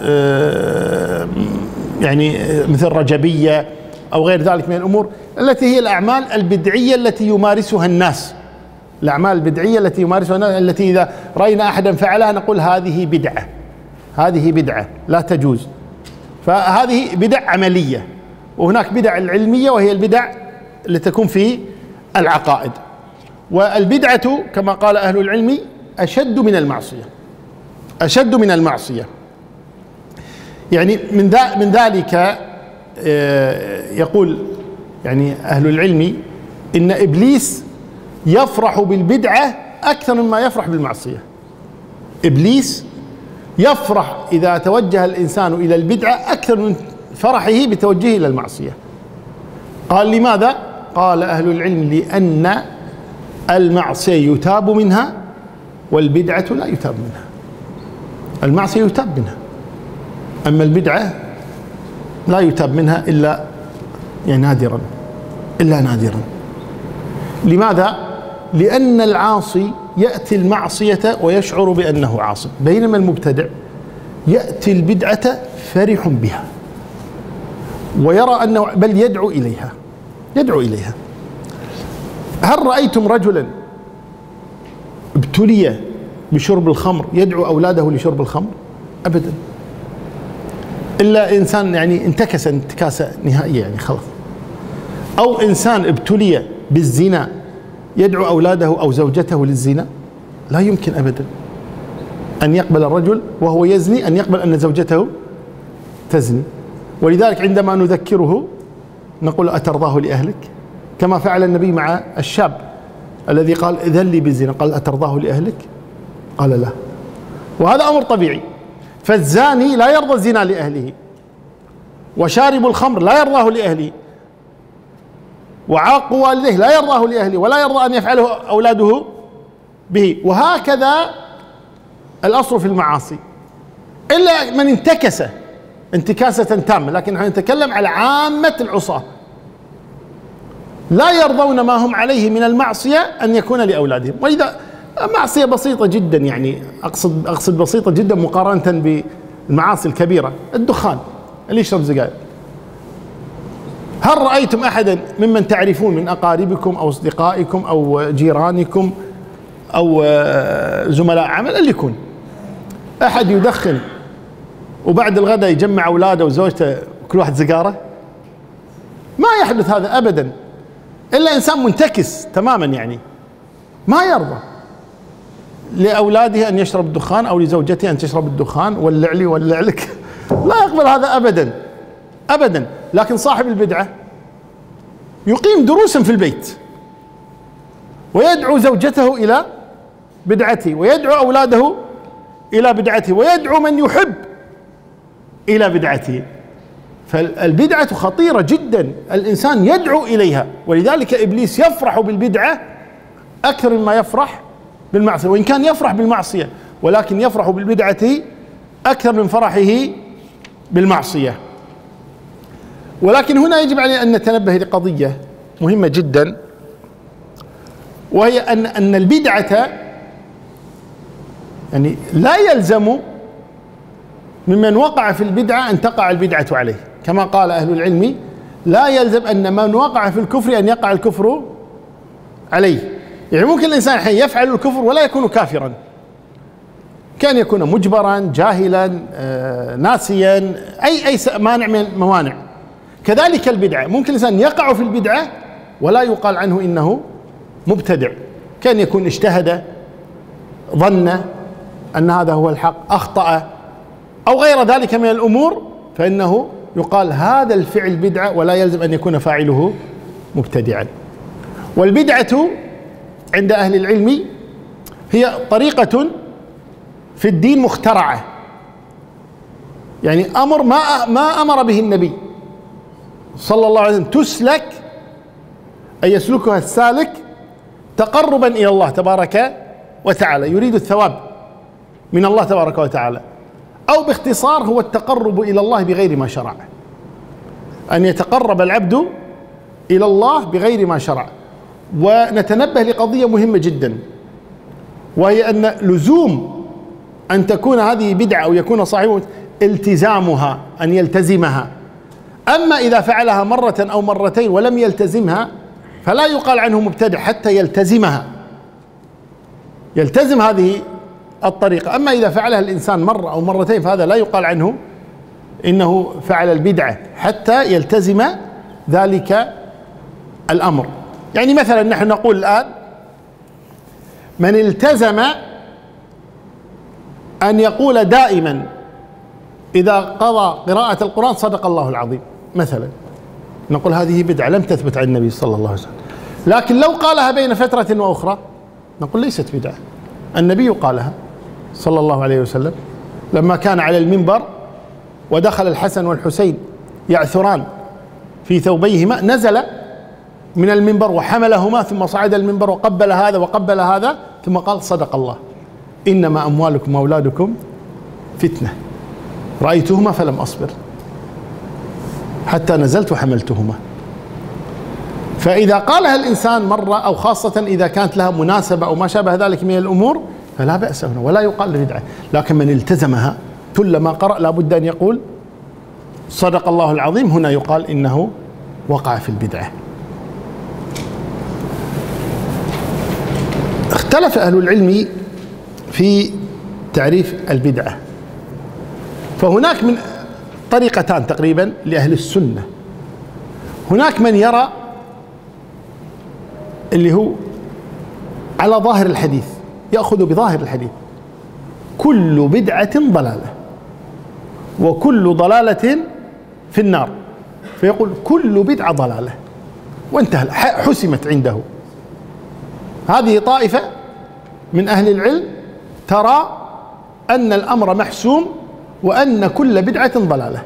يعني مثل رجبية أو غير ذلك من الأمور التي هي الأعمال البدعية التي يمارسها الناس. الأعمال البدعية التي يمارسها الناس، التي إذا رأينا أحدا فعلها نقول هذه بدعة، هذه بدعة لا تجوز. فهذه بدع عملية. وهناك بدع العلمية وهي البدع اللي تكون في العقائد. والبدعة كما قال أهل العلم أشد من المعصية، أشد من المعصية. يعني من من ذلك يقول يعني أهل العلم إن إبليس يفرح بالبدعة أكثر مما يفرح بالمعصية. إبليس يفرح إذا توجه الإنسان إلى البدعة أكثر من فرحه بتوجهه إلى المعصية. قال: لماذا؟ قال أهل العلم: لأن المعصية يتاب منها والبدعة لا يتاب منها. المعصية يتاب منها أما البدعة لا يتاب منها إلا يعني نادرا، إلا نادرا. لماذا؟ لأن العاصي يأتي المعصية ويشعر بأنه عاصي، بينما المبتدع يأتي البدعة فرح بها ويرى أنه بل يدعو إليها يدعو إليها. هل رأيتم رجلا ابتلي بشرب الخمر يدعو أولاده لشرب الخمر؟ أبدا، إلا إنسان يعني انتكس انتكاسة نهائية يعني خلاص. أو إنسان ابتلي بالزنا يدعو أولاده أو زوجته للزنا؟ لا يمكن أبدا أن يقبل الرجل وهو يزني أن يقبل أن زوجته تزني. ولذلك عندما نذكره نقول أترضاه لأهلك؟ كما فعل النبي مع الشاب الذي قال إذن لي بالزنا، قال أترضاه لأهلك؟ قال لا. وهذا أمر طبيعي. فالزاني لا يرضى الزنا لأهله، وشارب الخمر لا يرضاه لأهله، وعاق والديه لا يرضاه لأهله، ولا يرضى أن يفعله أولاده به. وهكذا الأصل في المعاصي، إلا من انتكس انتكاسة تامة. لكن نحن نتكلم على عامة العصاة، لا يرضون ما هم عليه من المعصية أن يكون لأولادهم. وإذا معصية بسيطة جدا، يعني أقصد أقصد بسيطة جدا مقارنة بالمعاصي الكبيرة، الدخان اللي يشرب سجاير. هل رأيتم أحدا ممن تعرفون من أقاربكم أو أصدقائكم أو جيرانكم أو زملاء عمل اللي يكون أحد يدخن وبعد الغداء يجمع أولاده وزوجته كل واحد سيجارة؟ ما يحدث هذا أبدا، إلا إنسان منتكس تماما، يعني ما يرضى لأولاده أن يشرب الدخان أو لزوجته أن تشرب الدخان، ولع لي ولع لك، لا يقبل هذا أبدا أبدا. لكن صاحب البدعة يقيم دروسا في البيت ويدعو زوجته إلى بدعته، ويدعو أولاده إلى بدعته، ويدعو من يحب إلى بدعته. فالبدعة خطيرة جدا، الإنسان يدعو إليها. ولذلك إبليس يفرح بالبدعة أكثر مما يفرح بالمعصية، وإن كان يفرح بالمعصية ولكن يفرح بالبدعة أكثر من فرحه بالمعصية. ولكن هنا يجب علينا أن نتنبه لقضية مهمة جدا، وهي أن أن البدعة يعني لا يلزم ممن وقع في البدعة أن تقع البدعة عليه، كما قال أهل العلم لا يلزم أن من وقع في الكفر أن يقع الكفر عليه. يعني ممكن الإنسان حين يفعل الكفر ولا يكون كافرا، كان يكون مجبرا، جاهلا، آه، ناسيا، أي أي مانع من الموانع. كذلك البدعة، ممكن الإنسان يقع في البدعة ولا يقال عنه إنه مبتدع، كان يكون اجتهد، ظن أن هذا هو الحق، أخطأ أو غير ذلك من الأمور، فإنه يقال هذا الفعل بدعة ولا يلزم أن يكون فاعله مبتدعا. والبدعة عند أهل العلم هي طريقة في الدين مخترعة، يعني أمر ما ما أمر به النبي صلى الله عليه وسلم، تسلك أي يسلكها السالك تقربا إلى الله تبارك وتعالى، يريد الثواب من الله تبارك وتعالى، أو باختصار هو التقرب إلى الله بغير ما شرع، أن يتقرب العبد إلى الله بغير ما شرع. ونتنبه لقضية مهمة جدا، وهي أن لزوم أن تكون هذه بدعة أو يكون صاحبه التزامها، أن يلتزمها. أما إذا فعلها مرة أو مرتين ولم يلتزمها فلا يقال عنه مبتدع حتى يلتزمها، يلتزم هذه الطريقة. أما إذا فعلها الإنسان مرة أو مرتين فهذا لا يقال عنه إنه فعل البدعة حتى يلتزم ذلك الأمر. يعني مثلا نحن نقول الآن من التزم أن يقول دائما إذا قضى قراءة القرآن صدق الله العظيم مثلا، نقول هذه بدعة لم تثبت عن النبي صلى الله عليه وسلم. لكن لو قالها بين فترة وأخرى نقول ليست بدعة، النبي قالها صلى الله عليه وسلم لما كان على المنبر ودخل الحسن والحسين يعثران في ثوبيهما، نزل من المنبر وحملهما ثم صعد المنبر وقبل هذا وقبل هذا ثم قال صدق الله، إنما أموالكم وأولادكم فتنة. رأيتهما فلم أصبر حتى نزلت وحملتهما. فإذا قالها الإنسان مرة، أو خاصة إذا كانت لها مناسبة أو ما شابه ذلك من الأمور، فلا بأس هنا ولا يقال بدعة. لكن من التزمها كلما قرأ لابد أن يقول صدق الله العظيم، هنا يقال إنه وقع في البدعة. اختلف أهل العلم في تعريف البدعة، فهناك من طريقتان تقريبا لأهل السنة. هناك من يرى اللي هو على ظاهر الحديث، يأخذ بظاهر الحديث، كل بدعة ضلالة وكل ضلالة في النار، فيقول كل بدعة ضلالة وانتهى، حسمت عنده. هذه طائفة من أهل العلم ترى أن الأمر محسوم وأن كل بدعة ضلالة،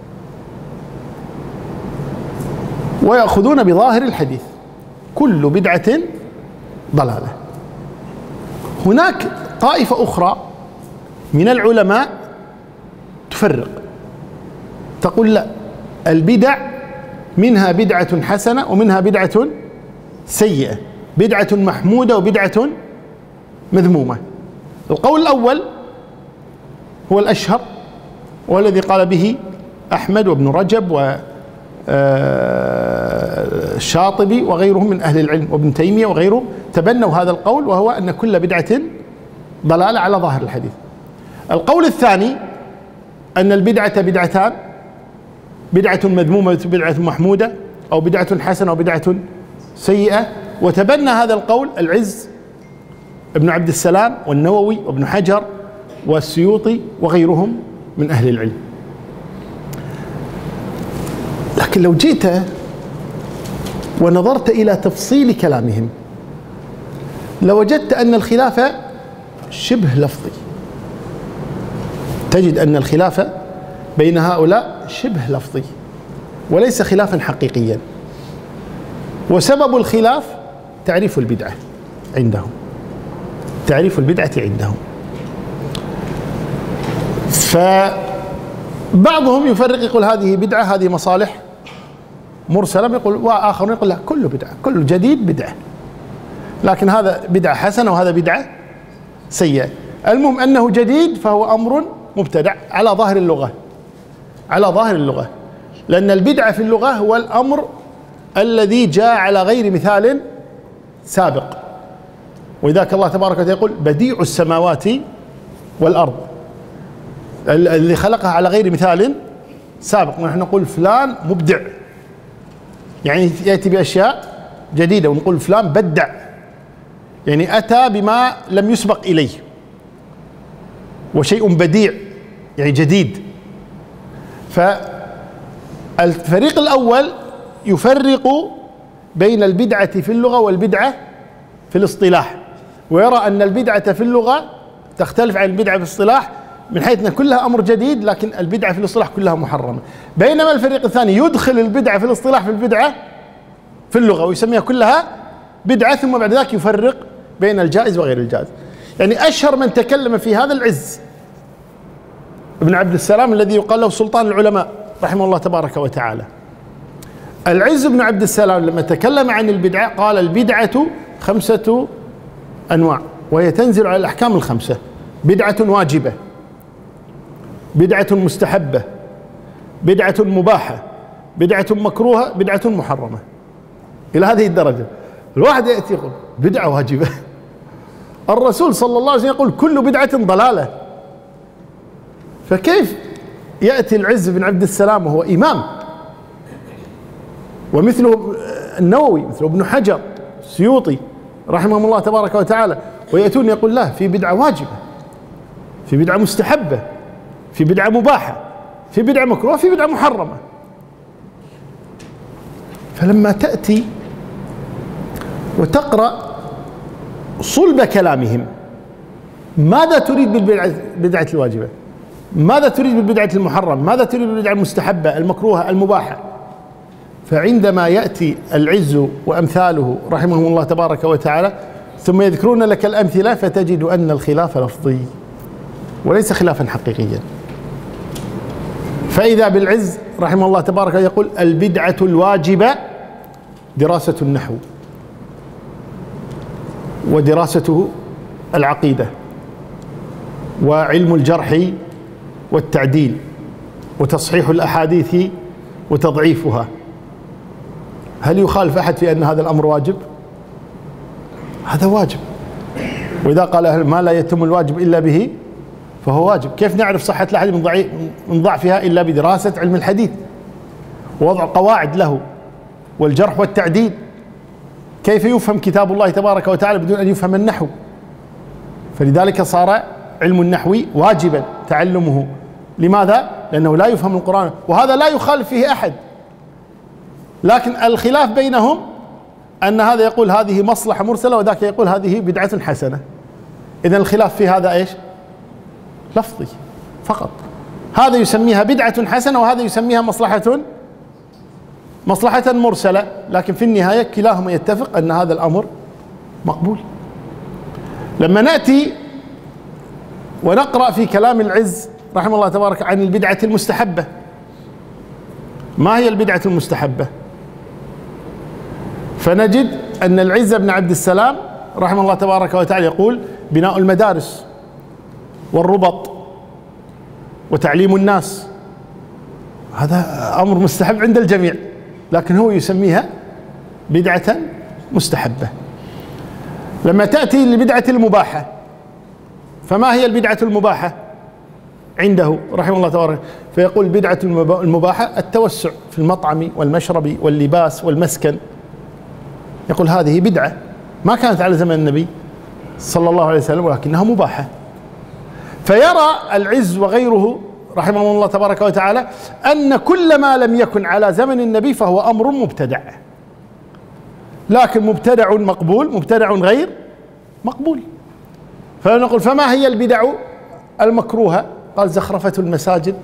ويأخذون بظاهر الحديث كل بدعة ضلالة. هناك طائفة أخرى من العلماء تفرق، تقول لا، البدع منها بدعة حسنة ومنها بدعة سيئة، بدعة محمودة وبدعة مذمومة. القول الأول هو الأشهر والذي قال به أحمد وابن رجب والشاطبي وغيرهم من أهل العلم، وابن تيمية وغيره تبنوا هذا القول، وهو أن كل بدعة ضلالة على ظاهر الحديث. القول الثاني أن البدعة بدعتان، بدعة مذمومة وبدعة محمودة، أو بدعة حسنة وبدعة سيئة، وتبنى هذا القول العز ابن عبد السلام والنووي وابن حجر والسيوطي وغيرهم من أهل العلم. لكن لو جيت ونظرت إلى تفصيل كلامهم لوجدت أن الخلاف شبه لفظي، تجد أن الخلاف بين هؤلاء شبه لفظي وليس خلافا حقيقيا. وسبب الخلاف تعريف البدعة عندهم، تعريف البدعة عندهم. فبعضهم يفرق، يقول هذه بدعة، هذه مصالح مرسلة، يقول، وآخر يقول لا، كل بدعة، كل جديد بدعة، لكن هذا بدعة حسنة وهذا بدعة سيئة. المهم أنه جديد فهو أمر مبتدع على ظاهر اللغة، على ظاهر اللغة، لأن البدعة في اللغة هو الأمر الذي جاء على غير مثال سابق. ولذلك الله تبارك وتعالى يقول بديع السماوات والأرض، اللي خلقها على غير مثال سابق. ونحن نقول فلان مبدع، يعني يأتي بأشياء جديدة، ونقول فلان بدع، يعني أتى بما لم يسبق إليه، وشيء بديع يعني جديد. فالفريق الأول يفرق بين البدعة في اللغة والبدعة في الاصطلاح، ويرى أن البدعة في اللغة تختلف عن البدعة في الاصطلاح من حيث أن كلها أمر جديد، لكن البدعة في الاصطلاح كلها محرمة. بينما الفريق الثاني يدخل البدعة في الاصطلاح في البدعة في اللغة ويسميها كلها بدعة، ثم بعد ذلك يفرق بين الجائز وغير الجائز. يعني أشهر من تكلم في هذا العز ابن عبد السلام الذي يقال له سلطان العلماء رحمه الله تبارك وتعالى. العز بن عبد السلام لما تكلم عن البدعة قال البدعة خمسة أنواع، وهي تنزل على الأحكام الخمسة: بدعة واجبة، بدعة مستحبة، بدعة مباحة، بدعة مكروهة، بدعة محرمة. إلى هذه الدرجة. الواحد يأتي يقول بدعة واجبة، الرسول صلى الله عليه وسلم يقول كل بدعة ضلالة، فكيف يأتي العز بن عبد السلام وهو إمام، ومثله النووي، مثله ابن حجر، السيوطي رحمهم الله تبارك وتعالى، ويأتون يقول لا، في بدعة واجبة، في بدعة مستحبة، في بدعة مباحة، في بدعة مكروهة، في بدعة محرمة. فلما تأتي وتقرأ صلب كلامهم، ماذا تريد بالبدعة الواجبة؟ ماذا تريد بالبدعة المحرم؟ ماذا تريد بالبدعة المستحبة، المكروهة، المباحة؟ فعندما يأتي العز وأمثاله رحمهم الله تبارك وتعالى ثم يذكرون لك الأمثلة، فتجد أن الخلاف لفظي وليس خلافا حقيقيا. فإذا بالعز رحمه الله تبارك يقول البدعة الواجبة دراسة النحو ودراسته العقيدة وعلم الجرح والتعديل وتصحيح الأحاديث وتضعيفها. هل يخالف أحد في أن هذا الأمر واجب؟ هذا واجب. وإذا قال أهل ما لا يتم الواجب إلا به فهو واجب. كيف نعرف صحة الأحاديث من, من ضعفها إلا بدراسة علم الحديث ووضع قواعد له والجرح والتعديل. كيف يفهم كتاب الله تبارك وتعالى بدون أن يفهم النحو؟ فلذلك صار علم النحو واجبا تعلمه. لماذا؟ لأنه لا يفهم القرآن، وهذا لا يخالف فيه أحد، لكن الخلاف بينهم أن هذا يقول هذه مصلحة مرسلة وذاك يقول هذه بدعة حسنة. إذن الخلاف في هذا إيش؟ لفظي فقط. هذا يسميها بدعة حسنة وهذا يسميها مصلحة مصلحة مرسلة، لكن في النهاية كلاهما يتفق أن هذا الأمر مقبول. لما نأتي ونقرأ في كلام العز رحمه الله تبارك عن البدعة المستحبة، ما هي البدعة المستحبة؟ فنجد أن العز بن عبد السلام رحمه الله تبارك وتعالى يقول بناء المدارس والربط وتعليم الناس، هذا أمر مستحب عند الجميع، لكن هو يسميها بدعة مستحبة. لما تأتي للبدعة المباحة، فما هي البدعة المباحة عنده رحمه الله تبارك؟ فيقول البدعة المباحة التوسع في المطعم والمشرب واللباس والمسكن، يقول هذه بدعة ما كانت على زمن النبي صلى الله عليه وسلم ولكنها مباحة. فيرى العز وغيره رحمه الله تبارك وتعالى أن كل ما لم يكن على زمن النبي فهو أمر مبتدع، لكن مبتدع مقبول مبتدع غير مقبول. فنقول فما هي البدع المكروهة؟ قال زخرفة المساجد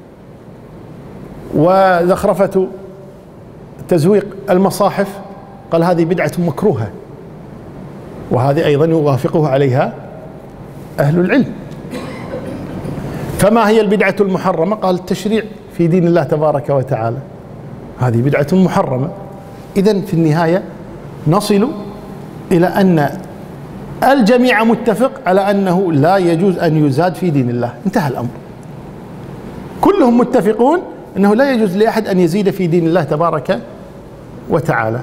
وزخرفة تزويق المصاحف، قال هذه بدعة مكروهة، وهذه أيضا يوافقه عليها أهل العلم. فما هي البدعة المحرمة؟ قال التشريع في دين الله تبارك وتعالى، هذه بدعة محرمة. إذن في النهاية نصل إلى أن الجميع متفق على أنه لا يجوز أن يزاد في دين الله، انتهى الأمر. كلهم متفقون أنه لا يجوز لأحد أن يزيد في دين الله تبارك وتعالى.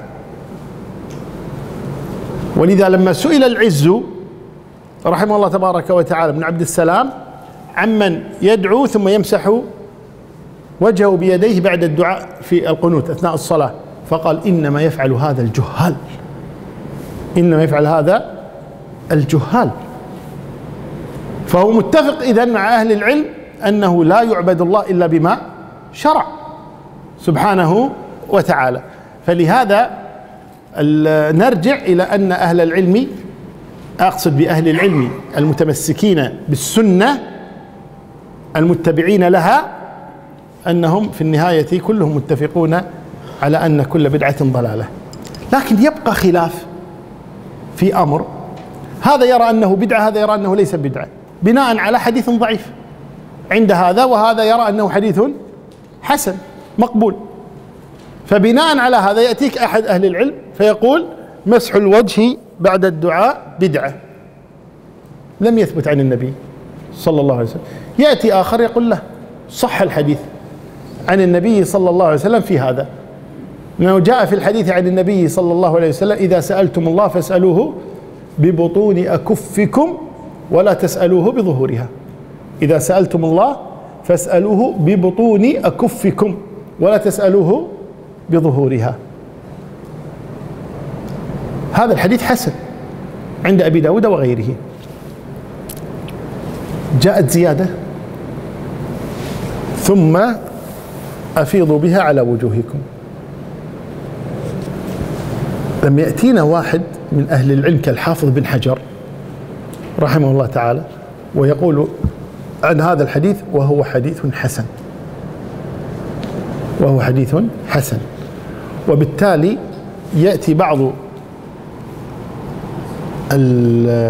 ولذا لما سئل العز رحمه الله تبارك وتعالى بن عبد السلام عمن يدعو ثم يمسح وجهه بيديه بعد الدعاء في القنوت أثناء الصلاة، فقال إنما يفعل هذا الجهال، إنما يفعل هذا الجهال. فهو متفق إذن مع أهل العلم أنه لا يعبد الله إلا بما شرع سبحانه وتعالى. فلهذا نرجع إلى أن أهل العلم، أقصد بأهل العلم المتمسكين بالسنة المتبعين لها، أنهم في النهاية كلهم متفقون على أن كل بدعة ضلالة. لكن يبقى خلاف في أمر، هذا يرى أنه بدعة هذا يرى أنه ليس بدعة بناء على حديث ضعيف عند هذا، وهذا يرى أنه حديث حسن مقبول. فبناء على هذا يأتيك أحد أهل العلم فيقول مسح الوجه بعد الدعاء بدعة، لم يثبت عن النبي صلى الله عليه وسلم. يأتي آخر يقول له صح الحديث عن النبي صلى الله عليه وسلم في هذا، لأنه جاء في الحديث عن النبي صلى الله عليه وسلم إذا سألتم الله فاسألوه ببطون أكفكم ولا تسألوه بظهورها. إذا سألتم الله فاسألوه ببطون أكفكم ولا تسألوه بظهورها. هذا الحديث حسن عند أبي داود وغيره. جاءت زيادة ثم أفيضوا بها على وجوهكم. لما يأتينا واحد من أهل العلم كالحافظ بن حجر رحمه الله تعالى ويقول عن هذا الحديث وهو حديث حسن، وهو حديث حسن، وبالتالي يأتي بعض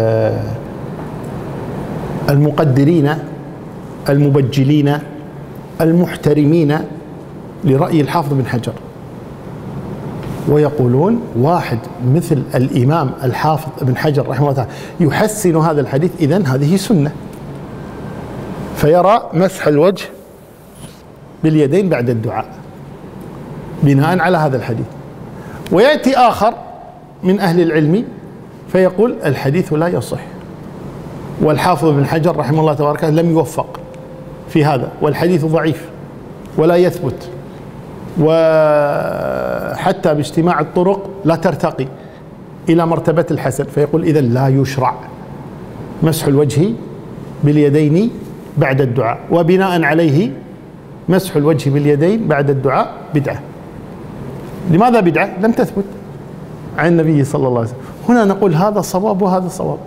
المقدرين المبجلين المحترمين لرأي الحافظ بن حجر، ويقولون واحد مثل الإمام الحافظ بن حجر رحمه الله تعالى يحسن هذا الحديث، إذن هذه سنة، فيرى مسح الوجه باليدين بعد الدعاء بناء على هذا الحديث. ويأتي آخر من أهل العلم فيقول الحديث لا يصح، والحافظ بن حجر رحمه الله تبارك لم يوفق في هذا، والحديث ضعيف ولا يثبت، وحتى باجتماع الطرق لا ترتقي إلى مرتبة الحسن، فيقول إذن لا يشرع مسح الوجه باليدين بعد الدعاء، وبناء عليه مسح الوجه باليدين بعد الدعاء بدعة. لماذا بدعة؟ لم تثبت عن النبي صلى الله عليه وسلم. هنا نقول هذا صواب وهذا صواب.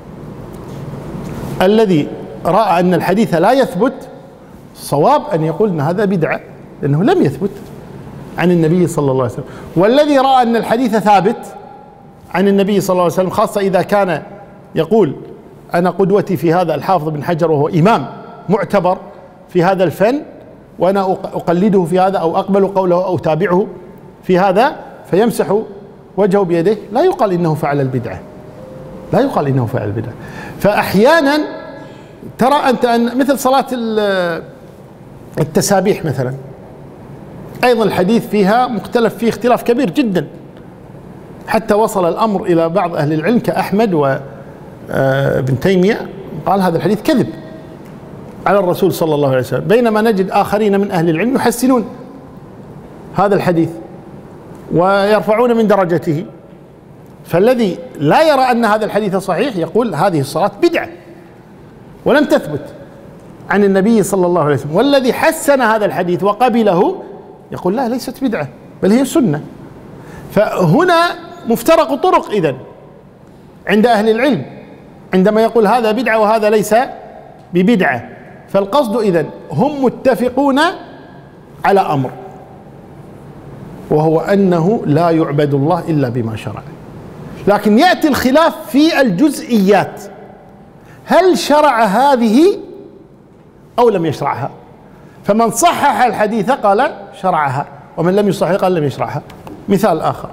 الذي رأى أن الحديث لا يثبت صواب أن يقول أن هذا بدعة لأنه لم يثبت عن النبي صلى الله عليه وسلم، والذي رأى أن الحديث ثابت عن النبي صلى الله عليه وسلم، خاصة إذا كان يقول أنا قدوتي في هذا الحافظ بن حجر وهو إمام معتبر في هذا الفن، وأنا أقلده في هذا أو أقبل قوله أو أتابعه في هذا، فيمسح وجهه بيديه، لا يقال إنه فعل البدعة، لا يقال إنه فعل البدعة. فأحيانا ترى أنت أن مثل صلاة التسابيح مثلا، أيضا الحديث فيها مختلف فيه اختلاف كبير جدا، حتى وصل الأمر إلى بعض أهل العلم كأحمد وابن تيمية قال هذا الحديث كذب على الرسول صلى الله عليه وسلم، بينما نجد آخرين من أهل العلم يحسنون هذا الحديث ويرفعون من درجته. فالذي لا يرى أن هذا الحديث صحيح يقول هذه الصلاة بدعة ولم تثبت عن النبي صلى الله عليه وسلم، والذي حسن هذا الحديث وقبله يقول لا ليست بدعة بل هي سنة. فهنا مفترق طرق إذن عند أهل العلم عندما يقول هذا بدعة وهذا ليس ببدعة. فالقصد إذن هم متفقون على أمر، وهو أنه لا يعبد الله إلا بما شرع، لكن يأتي الخلاف في الجزئيات، هل شرع هذه أو لم يشرعها؟ فمن صحح الحديث قال شرعها، ومن لم يصحح قال لم يشرعها. مثال آخر،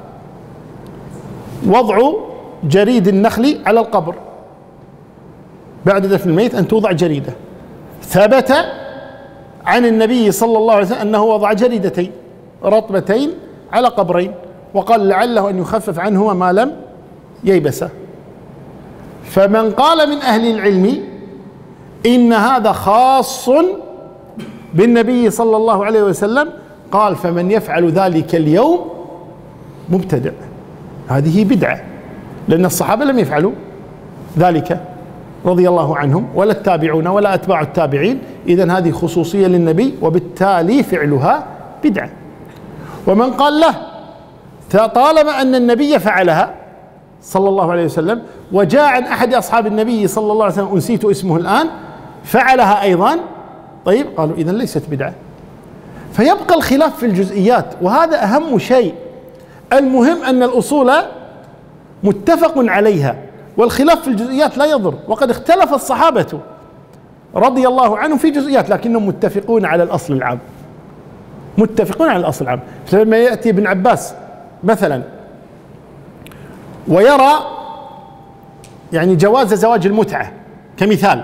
وضع جريد النخل على القبر بعد دفن الميت، أن توضع جريدة، ثبت عن النبي صلى الله عليه وسلم أنه وضع جريدتين رطبتين على قبرين، وقال لعله أن يخفف عنهما ما لم ييبسا. فمن قال من أهل العلم إن هذا خاص بالنبي صلى الله عليه وسلم قال فمن يفعل ذلك اليوم مبتدع، هذه بدعة، لأن الصحابة لم يفعلوا ذلك رضي الله عنهم ولا التابعون ولا أتباع التابعين، إذن هذه خصوصية للنبي وبالتالي فعلها بدعة. ومن قال له طالما أن النبي فعلها صلى الله عليه وسلم وجاء عن أحد أصحاب النبي صلى الله عليه وسلم أنسيت اسمه الآن فعلها أيضا، طيب قالوا إذن ليست بدعة. فيبقى الخلاف في الجزئيات، وهذا أهم شيء. المهم أن الأصول متفق عليها، والخلاف في الجزئيات لا يضر. وقد اختلف الصحابة رضي الله عنهم في جزئيات لكنهم متفقون على الأصل العام، متفقون على الأصل العام. فلما يأتي ابن عباس مثلا ويرى يعني جواز زواج المتعة كمثال،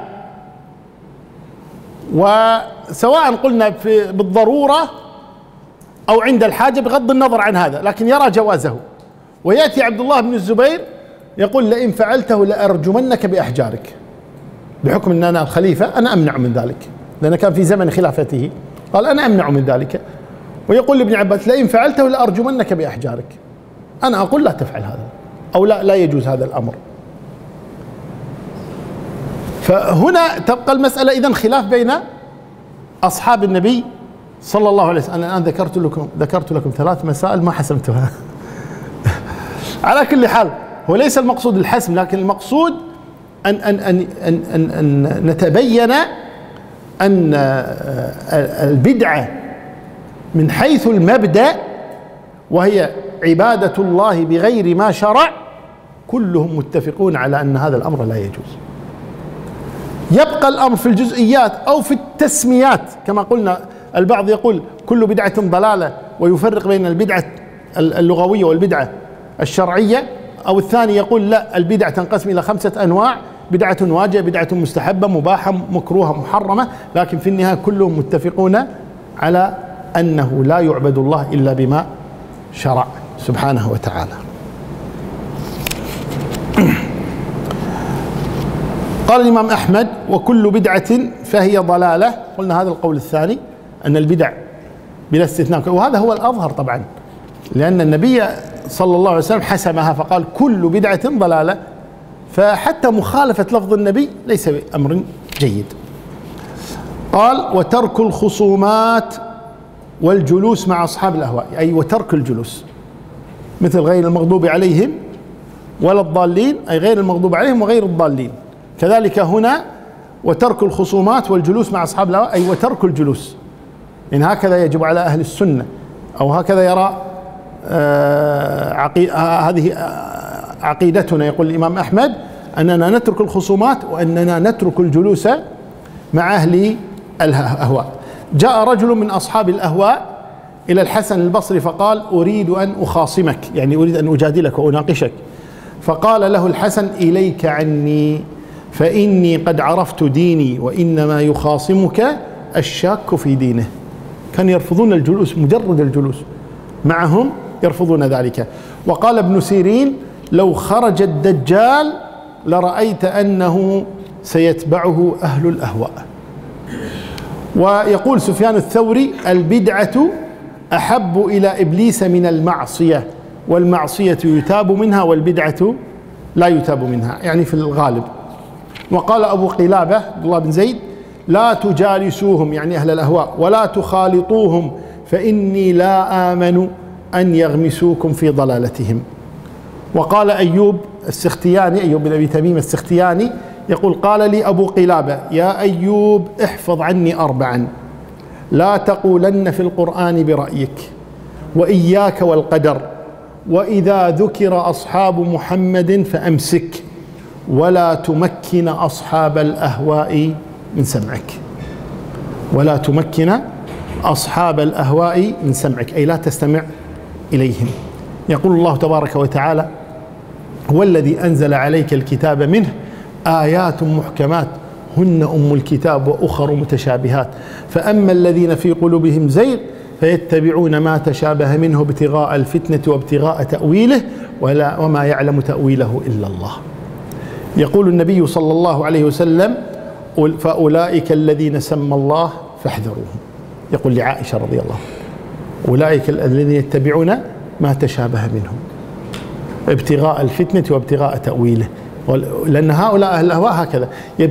وسواء قلنا في بالضرورة أو عند الحاجة بغض النظر عن هذا، لكن يرى جوازه، ويأتي عبد الله بن الزبير يقول لئن فعلته لأرجمنك بأحجارك، بحكم أن أنا الخليفة أنا أمنع من ذلك، لأن كان في زمن خلافته قال أنا أمنع من ذلك. ويقول لابن عباس لئن فعلته لأرجمنك بأحجارك، أنا أقول لا تفعل هذا أو لا لا يجوز هذا الأمر. فهنا تبقى المسألة إذن خلاف بين أصحاب النبي صلى الله عليه وسلم. أنا الآن ذكرت لكم ذكرت لكم ثلاث مسائل ما حسمتها على كل حال هو ليس المقصود الحسم، لكن المقصود أن أن أن أن, أن, أن نتبين أن البدعة من حيث المبدأ وهي عبادة الله بغير ما شرع كلهم متفقون على أن هذا الأمر لا يجوز. يبقى الأمر في الجزئيات أو في التسميات كما قلنا البعض يقول كل بدعة ضلالة ويفرق بين البدعة اللغوية والبدعة الشرعية، أو الثاني يقول لا، البدعة تنقسم إلى خمسة أنواع: بدعة واجبة، بدعة مستحبة، مباحة، مكروهة، محرمة، لكن في النهاية كلهم متفقون على أنه لا يعبد الله إلا بما شرع سبحانه وتعالى. قال الإمام أحمد: وكل بدعة فهي ضلالة. قلنا هذا القول الثاني، أن البدع بلا استثناء، وهذا هو الأظهر طبعا، لأن النبي صلى الله عليه وسلم حسمها فقال كل بدعة ضلالة، فحتى مخالفة لفظ النبي ليس بأمر جيد. قال: وترك الخصومات والجلوس مع أصحاب الأهواء، أي وترك الجلوس، مثل غير المغضوب عليهم ولا الضالين، أي غير المغضوب عليهم وغير الضالين. كذلك هنا وترك الخصومات والجلوس مع أصحاب الأهواء، أي وترك الجلوس. إن هكذا يجب على أهل السنة، أو هكذا يرى آه عقي... آه هذه آه عقيدتنا. يقول الإمام أحمد: أننا نترك الخصومات وأننا نترك الجلوس مع أهل الأهواء. جاء رجل من أصحاب الأهواء إلى الحسن البصري فقال: أريد أن أخاصمك، يعني أريد أن أجادلك وأناقشك. فقال له الحسن: إليك عني، فإني قد عرفت ديني، وإنما يخاصمك الشاك في دينه. كانوا يرفضون الجلوس، مجرد الجلوس معهم يرفضون ذلك. وقال ابن سيرين: لو خرج الدجال لرأيت أنه سيتبعه أهل الأهواء. ويقول سفيان الثوري: البدعة أحب إلى إبليس من المعصية، والمعصية يتاب منها والبدعة لا يتاب منها، يعني في الغالب. وقال أبو قلابة عبد الله بن زيد: لا تجالسوهم، يعني أهل الأهواء، ولا تخالطوهم، فإني لا آمن أن يغمسوكم في ضلالتهم. وقال أيوب السختياني، أيوب بن أبي تميم السختياني، يقول: قال لي أبو قلابة: يا أيوب احفظ عني أربعا، لا تقولن في القرآن برأيك، وإياك والقدر، وإذا ذكر أصحاب محمد فأمسك، ولا تمكن أصحاب الأهواء من سمعك. ولا تمكن أصحاب الأهواء من سمعك، أي لا تستمع إليهم. يقول الله تبارك وتعالى: هو الذي أنزل عليك الكتاب منه آيات محكمات هن أم الكتاب وأخر متشابهات، فأما الذين في قلوبهم زيغ فيتبعون ما تشابه منه ابتغاء الفتنة وابتغاء تأويله ولا وما يعلم تأويله إلا الله. يقول النبي صلى الله عليه وسلم: فأولئك الذين سمى الله فاحذروهم. يقول لعائشة رضي الله: أولئك الذين يتبعون ما تشابه منهم ابتغاء الفتنة وابتغاء تأويله. لأن هؤلاء أهل الأهواء هكذا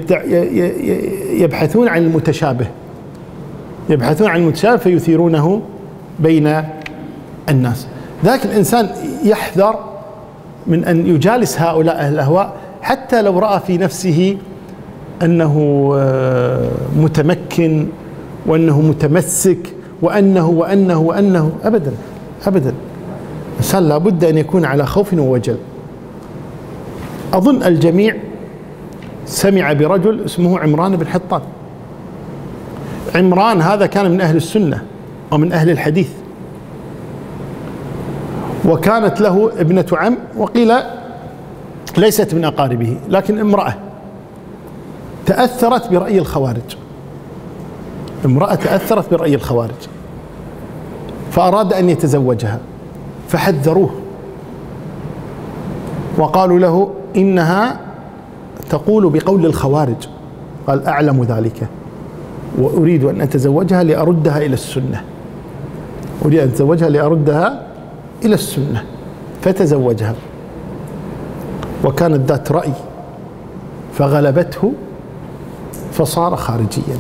يبحثون عن المتشابه، يبحثون عن المتشابه فيثيرونه بين الناس. ذاك الإنسان يحذر من أن يجالس هؤلاء أهل الأهواء، حتى لو رأى في نفسه أنه متمكن وأنه متمسك وأنه وأنه وأنه أبدا أبدا. الإنسان لابد أن يكون على خوف ووجل. أظن الجميع سمع برجل اسمه عمران بن حطان. عمران هذا كان من أهل السنة ومن أهل الحديث، وكانت له ابنة عم، وقيل ليست من أقاربه، لكن امرأة تأثرت برأي الخوارج، امرأة تأثرت برأي الخوارج فأراد أن يتزوجها، فحذروه وقالوا له: إنها تقول بقول الخوارج. قال: أعلم ذلك، وأريد أن أتزوجها لأردها إلى السنة، أريد أن أتزوجها لأردها إلى السنة. فتزوجها، وكانت ذات رأي فغلبته فصار خارجيا.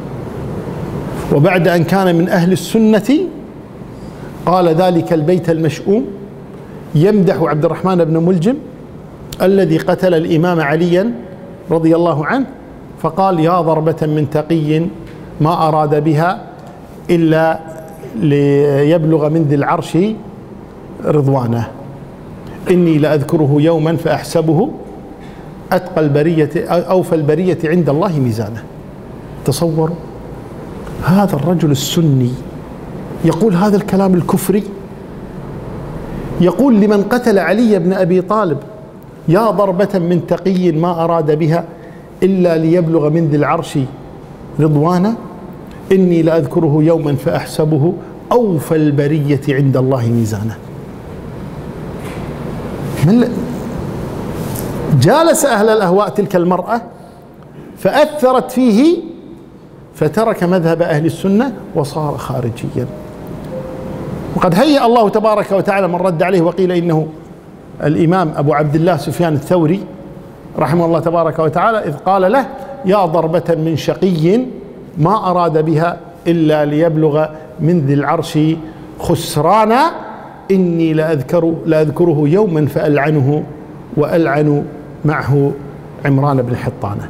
وبعد أن كان من أهل السنة قال ذلك البيت المشؤوم يمدح عبد الرحمن بن ملجم الذي قتل الإمام عليا رضي الله عنه، فقال: يا ضربة من تقي ما أراد بها إلا ليبلغ من ذي العرش رضوانه، إني لأذكره يوما فأحسبه أتقى البرية أوفى البرية عند الله ميزانه. تصوروا هذا الرجل السني يقول هذا الكلام الكفري، يقول لمن قتل علي بن أبي طالب: يا ضربة من تقي ما أراد بها إلا ليبلغ من ذي العرش رضوانا، إني لأذكره يوما فأحسبه أوفى البرية عند الله ميزانا. جالس أهل الأهواء تلك المرأة فأثرت فيه، فترك مذهب أهل السنة وصار خارجيا. وقد هيأ الله تبارك وتعالى من رد عليه وقيل إنه الإمام أبو عبد الله سفيان الثوري رحمه الله تبارك وتعالى، إذ قال له: يا ضربة من شقي ما أراد بها إلا ليبلغ من ذي العرش خسرانا، إني لأذكر لأذكره يوما فألعنه وألعن معه عمران بن حطانة.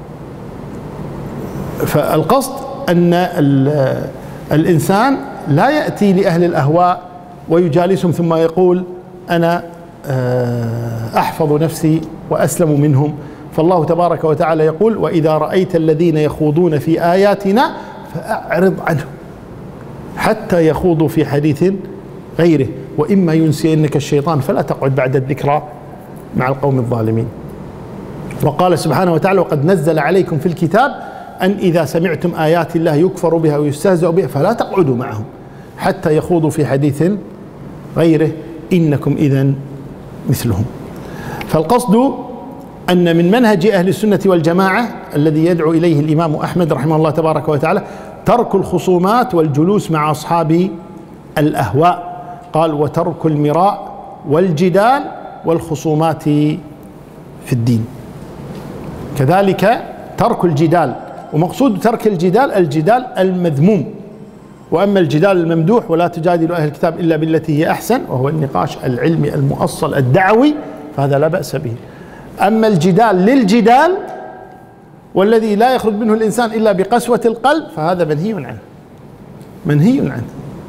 فالقصد أن الإنسان لا يأتي لأهل الأهواء ويجالسهم ثم يقول: أنا أحفظ نفسي وأسلم منهم. فالله تبارك وتعالى يقول: وإذا رأيت الذين يخوضون في آياتنا فأعرض عنهم حتى يخوضوا في حديث غيره، وإما ينسينك الشيطان فلا تقعد بعد الذكرى مع القوم الظالمين. وقال سبحانه وتعالى: وقد نزل عليكم في الكتاب أن إذا سمعتم آيات الله يكفر بها ويستهزأ بها فلا تقعدوا معهم حتى يخوضوا في حديث غيره إنكم إذن مثلهم. فالقصد أن من منهج أهل السنة والجماعة الذي يدعو إليه الإمام أحمد رحمه الله تبارك وتعالى ترك الخصومات والجلوس مع أصحاب الأهواء. قال: وترك المراء والجدال والخصومات في الدين. كذلك ترك الجدال، ومقصود ترك الجدال الجدال المذموم، وأما الجدال الممدوح: ولا تجادلوا أهل الكتاب إلا بالتي هي أحسن، وهو النقاش العلمي المؤصل الدعوي، فهذا لا بأس به. أما الجدال للجدال والذي لا يخرج منه الإنسان إلا بقسوة القلب فهذا منهي عنه، منهي عنه.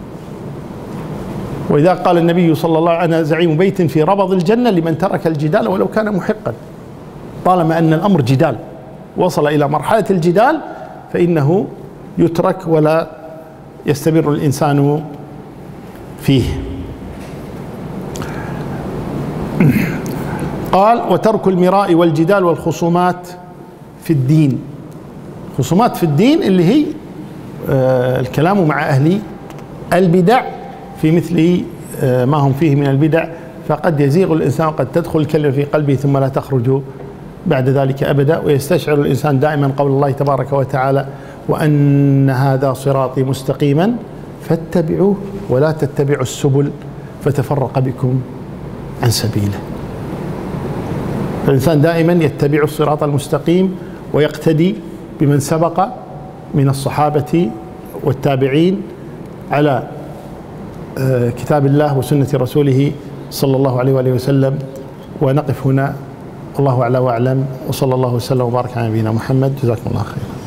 وإذا قال النبي صلى الله عليه وسلم: أنا زعيم بيت في ربض الجنة لمن ترك الجدال ولو كان محقا. طالما أن الأمر جدال وصل إلى مرحلة الجدال فإنه يترك ولا يستمر الإنسان فيه. قال: وترك المراء والجدال والخصومات في الدين. خصومات في الدين اللي هي آه الكلام مع أهل البدع في مثل آه ما هم فيه من البدع، فقد يزيغ الإنسان وقد تدخل الكلمة في قلبه ثم لا تخرج بعد ذلك أبدا. ويستشعر الإنسان دائما قول الله تبارك وتعالى: وأن هذا صراطي مستقيما فاتبعوه ولا تتبعوا السبل فتفرق بكم عن سبيله. فالإنسان دائما يتبع الصراط المستقيم ويقتدي بمن سبق من الصحابة والتابعين على كتاب الله وسنة رسوله صلى الله عليه وآله وسلم. ونقف هنا، والله أعلى وأعلم، وصلى الله وسلم وبارك على نبينا محمد. جزاكم الله خير.